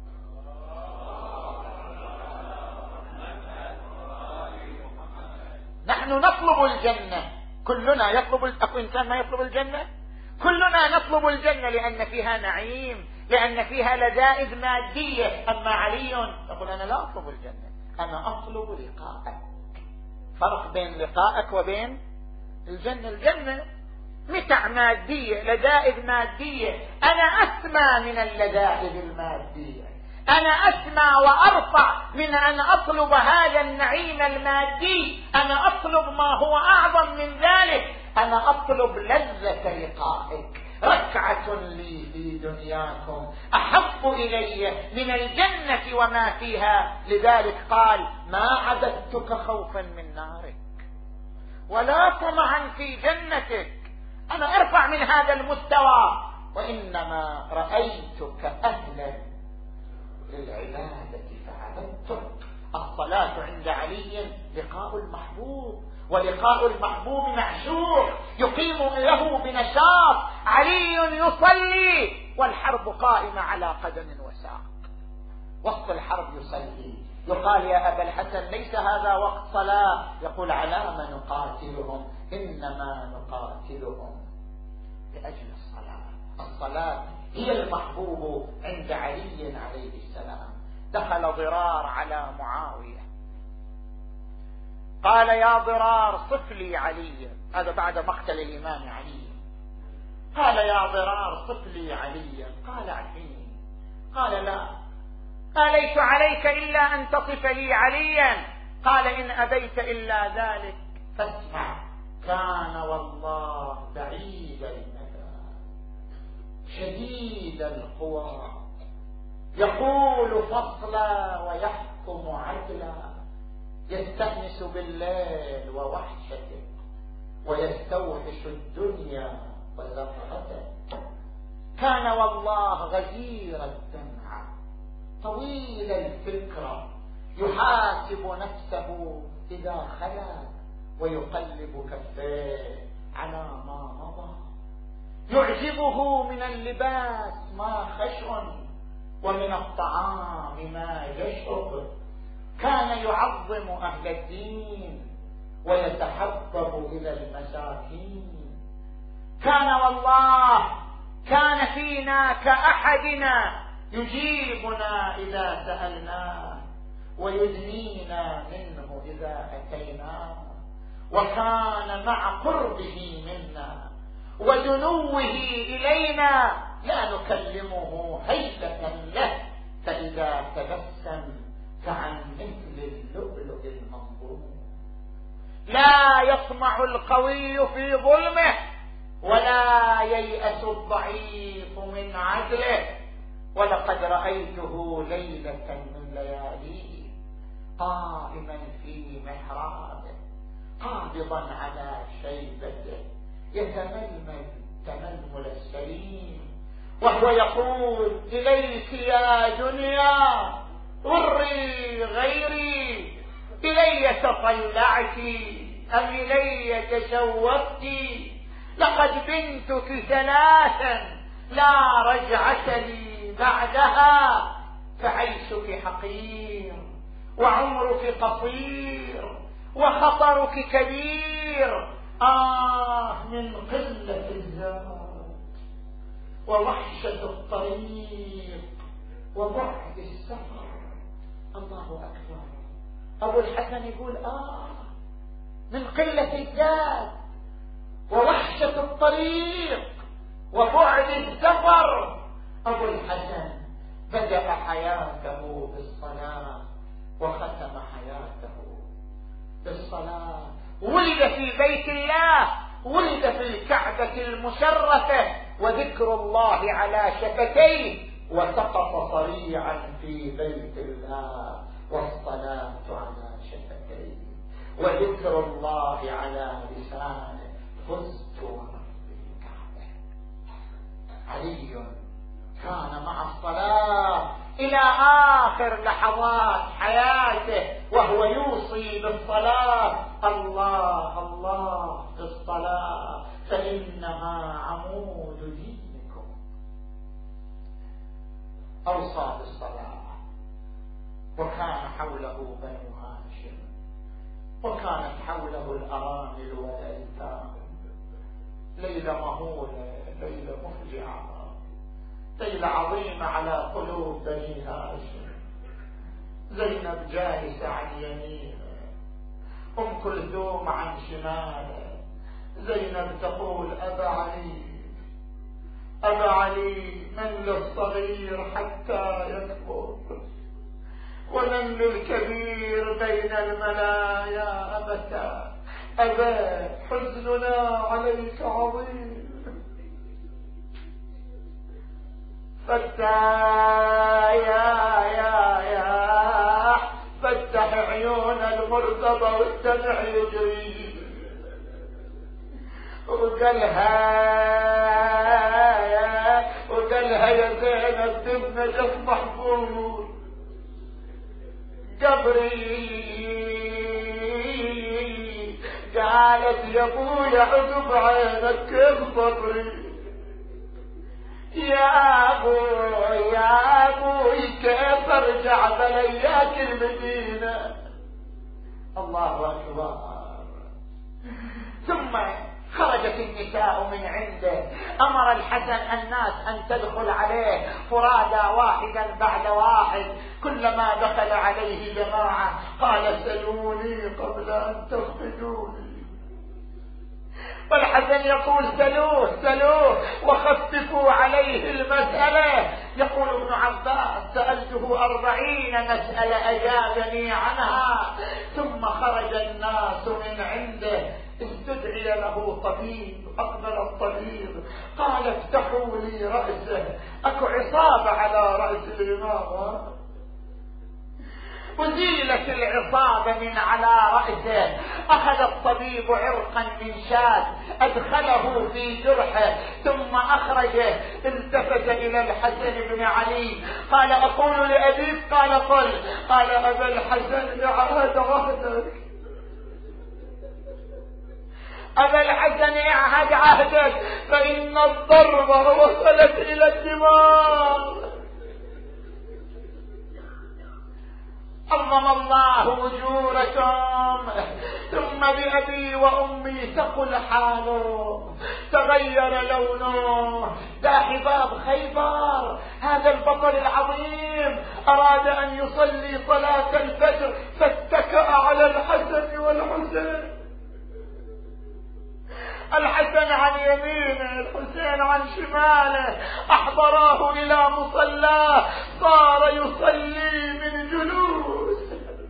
نحن نطلب الجنة، كلنا يطلب. أكو إنسان ما يطلب الجنة؟ كلنا نطلب الجنة لأن فيها نعيم، لأن فيها لذائذ مادية. أما علي يقول: أنا لا أطلب الجنة، أنا أطلب لقاءك. فرق بين لقائك وبين الجنة. الجنة متع مادية، لذائذ مادية. أنا أسمى من اللذائذ المادية، أنا أسمى وأرفع من أن أطلب هذا النعيم المادي. أنا أطلب ما هو أعظم من ذلك، أنا أطلب لذة لقائك. ركعة لي في دنياكم أحب إلي من الجنة وما فيها. لذلك قال: ما عبدتك خوفا من نارك ولا طمعا في جنتك. أنا أرفع من هذا المستوى، وإنما رأيتك أهلا للعبادة فعبدتك. الصلاة عند علي لقاء المحبوب، ولقاء المحبوب معشوق يقيم له بنشاط. علي يصلي والحرب قائمة على قدم وساق، وسط الحرب يصلي. يقال: يا أبا الحسن ليس هذا وقت صلاة. يقول: على ما نقاتلهم؟ إنما نقاتلهم لأجل الصلاة. الصلاة هي المحبوب عند علي عليه السلام. دخل ضرار على معاوية، قال: يا ضرار صف لي عليا. هذا بعد مقتل الإمام علي. قال: يا ضرار صف لي عليا. قال: أعطني. قال: لا، ما ليس عليك إلا أن تصف لي عليا. قال: إن أبيت إلا ذلك فاسمع. كان والله بعيد المدى شديد القوى، يقول فصلا ويحكم عدلا، يستأنس بالليل ووحشته ويستوحش الدنيا وزرعته. كان والله غزير الدمع طويل الفكرة، يحاسب نفسه إذا خلا ويقلب كفيه على ما مضى. يعجبه من اللباس ما خشن، ومن الطعام ما يشرب. كان يعظم أهل الدين ويتحبب إلى المساكين. كان والله كانت فينا كأحدنا يجيبنا إذا سألناه ويدنينا منه إذا أتيناه، وكان مع قربه منا ودنوه إلينا لا نكلمه هيبة له، فإذا تبسم فعن مثل اللؤلؤ المنظور. لا يطمع القوي في ظلمه ولا ييأس الضعيف من عدله. ولقد رأيته ليلة من لياليه قائما في محرابه قابضا على شيبته يتململ تململ السليم، وهو يقول: إليك يا دنيا غري غيري، إلي تطلعت أم إلي تشوفت، لقد بنتك ثلاثا لا رجعة لي بعدها، فعيشك حقير وعمرك قصير وخطرك كبير. من قلة الزاد ووحشة الطريق وبعد السفر. الله أكبر. أبو الحسن يقول من قلة الزاد ووحشة الطريق وبعد السفر. أبو الحسن بدأ حياته بالصلاة وختم حياته بالصلاة. ولد في بيت الله، ولد في الكعبة المشرفة، وذكر الله على شفتيه، وسقط صريعا في بيت الله والصلاة على شفتيه وذكر الله على لسانه. فزت ورب الكعبة. علي كان مع الصلاة إلى آخر لحظات حياته وهو يوصي بالصلاة: الله الله في الصلاة فإنها عمود دينكم. أوصى بالصلاة، وكان حوله بنو هاشم، وكانت حوله الأرامل والأيتام. ليلة مهولة، ليلة مفجعة، ليلة عظيمة على قلوب بني هاشم. زينب جالسة عن يمينه، أم كلثوم عن شماله. زينب تقول: أبا علي أبا علي، من للصغير حتى يكبر ومن للكبير بين المنايا أبتا. أبا حزننا عليك عظيم، يا فتح عيون المرتضى والدمع يجري. وقالها يا زينب بن نجف محفوظ قبري. قالت: يا ابوي عذب عينك كيف صبري، يا ابوي كيف ارجع بلياك المدينة. الله اكبر. ثم خرجت النساء من عنده. امر الحسن الناس ان تدخل عليه فرادى واحدا بعد واحد. كلما دخل عليه جماعة قال: سلوني قبل ان تخرجوني. والحسن يقول: سلوه وخففوا عليه المسألة. يقول ابن عباس: سألته 40 مسألة أجابني عنها. ثم خرج الناس من عنده. استدعي له طبيب. أقبل الطبيب قال: افتحوا لي رأسه، أكو عصابة على رأس الإمام. أزيلت العصابة من على رأسه. أخذ الطبيب عرقا من شاة أدخله في جرحه ثم أخرجه. التفت إلى الحسن بن علي قال: أقول لأبيك؟ قال: قل. قال: أبا الحسن اعهد عهدك، أبا الحسن اعهد عهدك، فإن الضربة وصلت إلى الدماغ. عظم الله أجوركم. ثم بأبي وأمي تقل حاله، تغير لونه. ذا حباب خيبر، هذا البطل العظيم أراد أن يصلي صلاة الفجر فاتكأ على الحسن والحسين، الحسن عن يمينه الحسين عن شماله، أحضراه إلى مصلاه، صار يصلي من جلوس.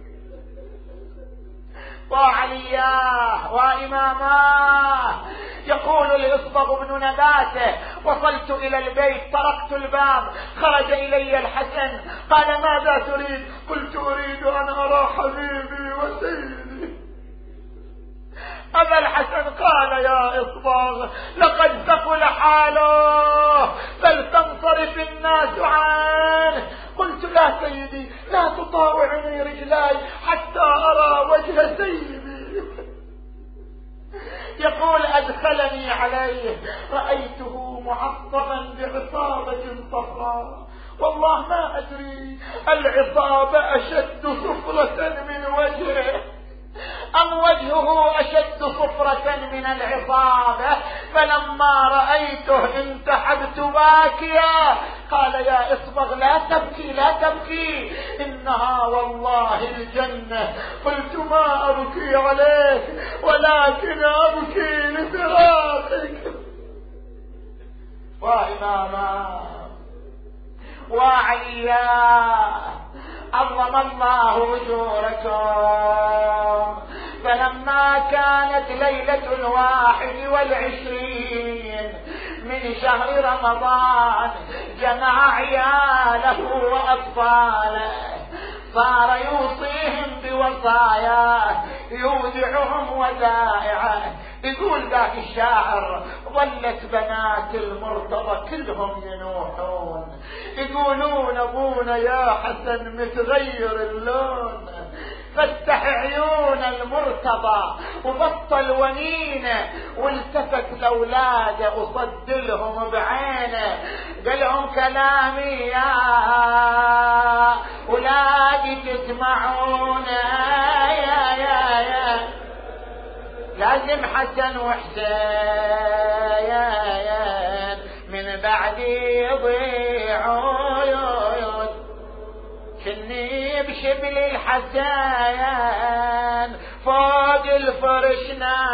وعلياه وإماماه. يقول الإصبغ بن نباته: وصلت إلى البيت، طرقت الباب، خرج إلي الحسن، قال: ماذا تريد؟ قلت: أريد أن أرى حبيبي وسيدي. أبا الحسن قال: يا إصبغ، لقد ثقل حاله، فلتنصرف الناس عنه. قلت: لا سيدي، لا تطاوعني رجلاي حتى أرى وجه سيدي. يقول: أدخلني عليه، رأيته معصبا بعصابة صفراء، والله ما أدري العصابة أشد صفرة من وجهه أم وجهه أشد صفرة من العصابة. فلما رأيته انتحبت باكيا. قال: يا إصبغ، لا تبكي لا تبكي، إنها والله الجنة. قلت: ما أبكي عليك، ولكن أبكي لفراقك. وإماما وعليا، عظم الله أجوركم. فلما كانت ليلة 21 من شهر رمضان جمع عياله وأطفاله، صار يوصيهم بوصاياه، يودعهم ودائعه. يقول ذاك الشاعر: ظلت بنات المرتضى كلهم ينوحون، يقولون: ابونا يا حسن متغير اللون. فتح عيون المرتضى وبطل ونينه، والتفت لاولاده وصدلهم بعينه، قال لهم: كلامي يا ولادي تسمعون، يا لازم حسن وحسين من بعد يضيعون. كني بشبل الحسين فوق الفرش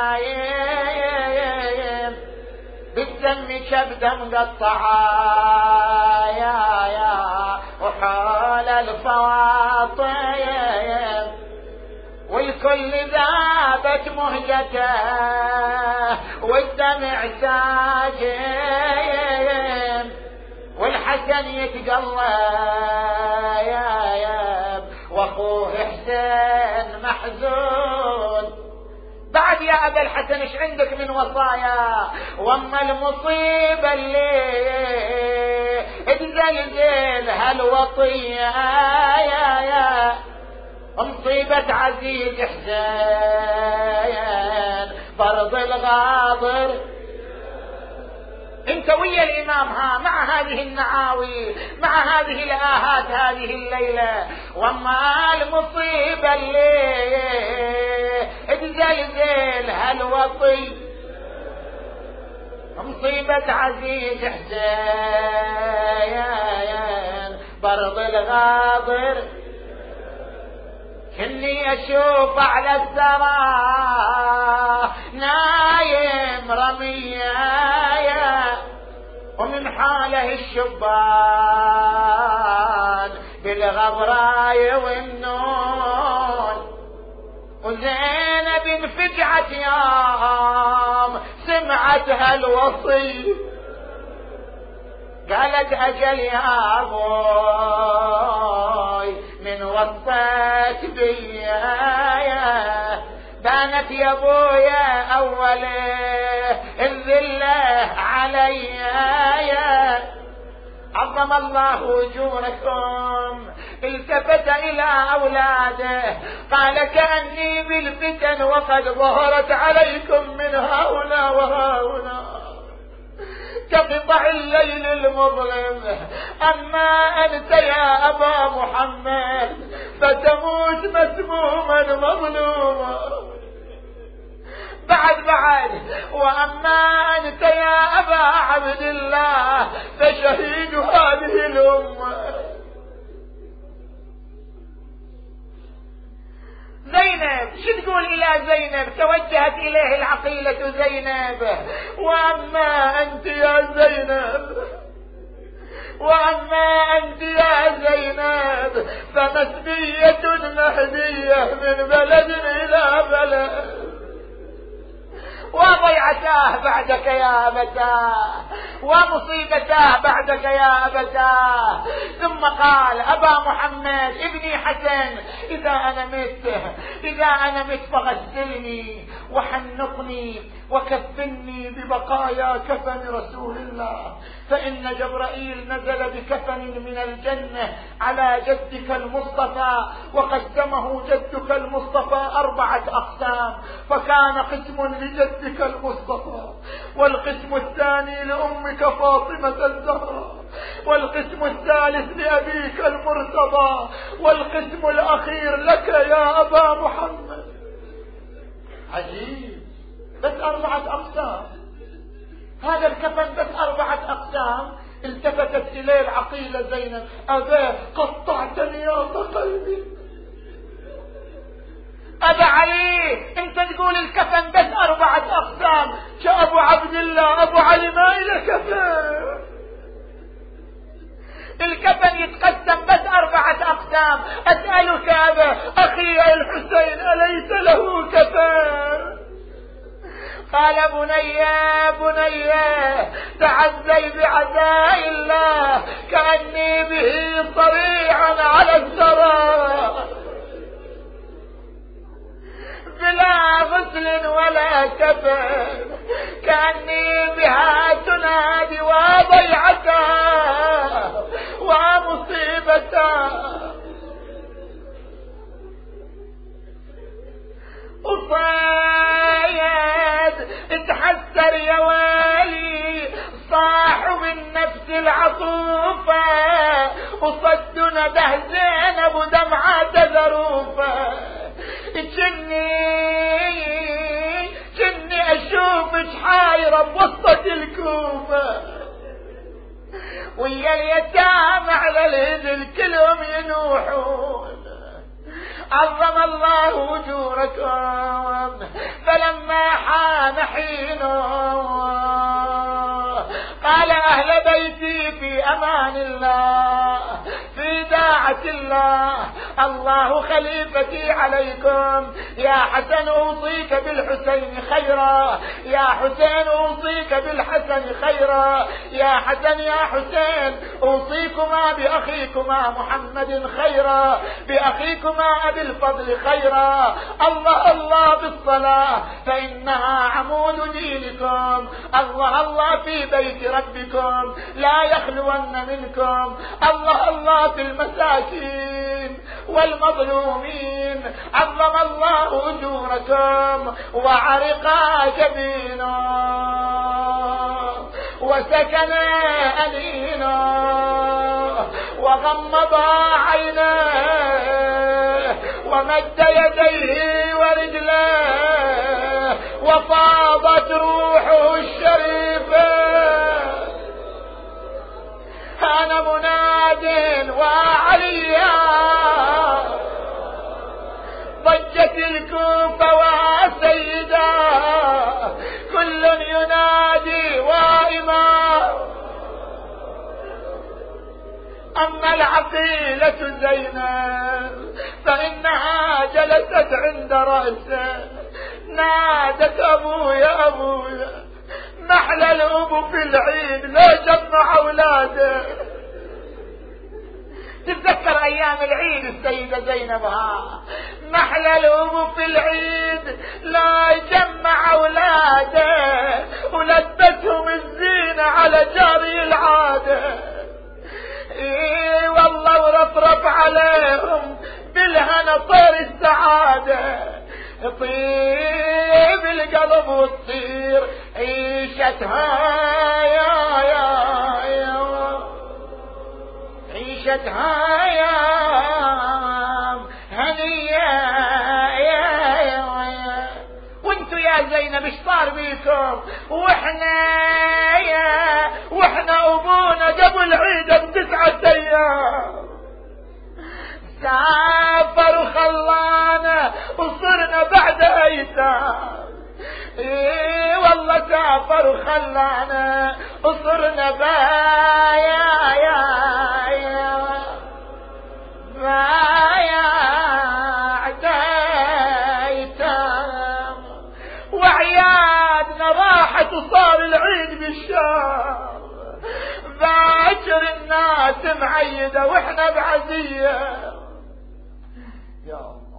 نايم، بالدم كبده مقطعه يا وحول الفواطم، والكل ذابت مهجته والدمع ساجم، والحسن يتقلى يا واخوه حسين محزون. بعد يا ابا الحسن ايش عندك من وصايا؟ واما المصيبه اللي تزلزل هالوطيه يا مصيبة عزيز حسين فرض الغاضر. انت ويا الامام مع هذه النعاوي، مع هذه الآهات هذه الليلة. واما المصيبة اللي تزلزل هالوطي، مصيبة عزيز حسين فرض الغاضر. كني اشوف على الثرى نايم رمية، ومن حاله الشبان بالغبراء والنون. وزينب انفجعت يوم سمعت هالوصي، قالت: أجل يا أبوي من وصيت بيا، بانت يا ابويا أول الذلة عليا. عظم الله أجوركم. التفت إلى أولاده قال: كأني بالفتن وقد ظهرت عليكم من هؤلاء وهؤلاء. كقطع الليل المظلم. أما أنت يا أبا محمد فتموت مسموما مظلوما. بعد وأما أنت يا أبا عبد الله فشهيد هذه الأمة. زينب شو تقول إلى زينب؟ توجهت إليه العقيلة زينب: وأما أنت يا زينب، وأما أنت يا زينب فمسبية مهدية من بلد إلى بلد، وضيعتاه بعدك يا أبتاه، ومصيبتاه بعدك يا أبتاه. ثم قال: أبا محمد ابني حسن، إذا أنا مت فغسلني وحنقني وكفني ببقايا كفن رسول الله، فإن جبرائيل نزل بكفن من الجنة على جدك المصطفى، وقسمه جدك المصطفى 4 أقسام، فكان قسم لجدك المصطفى، والقسم الثاني لأمك فاطمة الزهراء، والقسم الثالث لأبيك المرتضى، والقسم الأخير لك يا أبا محمد. عجيب، بس 4 أقسام، هذا الكفن بس 4 أقسام. التفتت إليه العقيلة زينب: أبا قطعتني يا قلبي. أبا علي انت تقول الكفن بس 4 أقسام، كأبو عبد الله أبو علي ما إلى كفن، الكفن يتقسم بس 4 أقسام. أسألك أبا أخي الحسين أليس له كفن؟ قال: بني تعزي بعزاء الله كأني به صريعا على الثرى، بلا غسل ولا كفن، كأني بها تنادي وضيعتا ومصيبتا. وصايد اتحسر يا والي صاحب النفس العطوفة، وصد نده زينب ودمعات ذروفة. كني اشوفك حايرة بوسط الكوفة، ويا اليتامى على الهدل كلهم ينوحون. عظم الله أجوركم. فلما حان حينه قال: أهل بيتي في أمان الله، في داعة الله، الله خليفتي عليكم. يا حسن أوصيك بالحسين خيرا، يا حسين أوصيك بالحسن خيرا، يا حسن يا حسين أوصيكما بأخيكما محمد خيرا، بأخيكما أبي الفضل خيرا. الله الله بالصلاة فإنها عمود دينكم. الله الله في بيت ربكم لا يخلون منكم. الله الله في المساكين والمظلومين. عظم الله أجوركم وعرقا جبينا وسكن أنينا وغمض عيناه ومد يديه ورجلاه وفاضت روحه الشريفة. أنا مناد وعليا ضجت الكوفة وسيدا كل ينادي وإمام. أما العقيلة زينب فإنها جلست عند رأسه نادت: أبويا أبويا. نحل الأب في العيد لا جمع أولاده. تتذكر أيام العيد السيدة زينب نحل الأب في العيد لا جمع أولاده ولبسهم الزينة على جاري العادة. والله ورفرف عليهم بالهنا طير السعادة. طيب القلب وتصير عيشتها عيشتها هنية. وانتو يا زينب ايش صار بيكم؟ واحنا ابونا قبل عيد ب9 ايام سافر وخلانا وصرنا بعد ايتام. ايه والله سافر وخلانا وصرنا وعيادنا راحت وصار العيد بالشام. باكر الناس معيدة واحنا بعزية. يا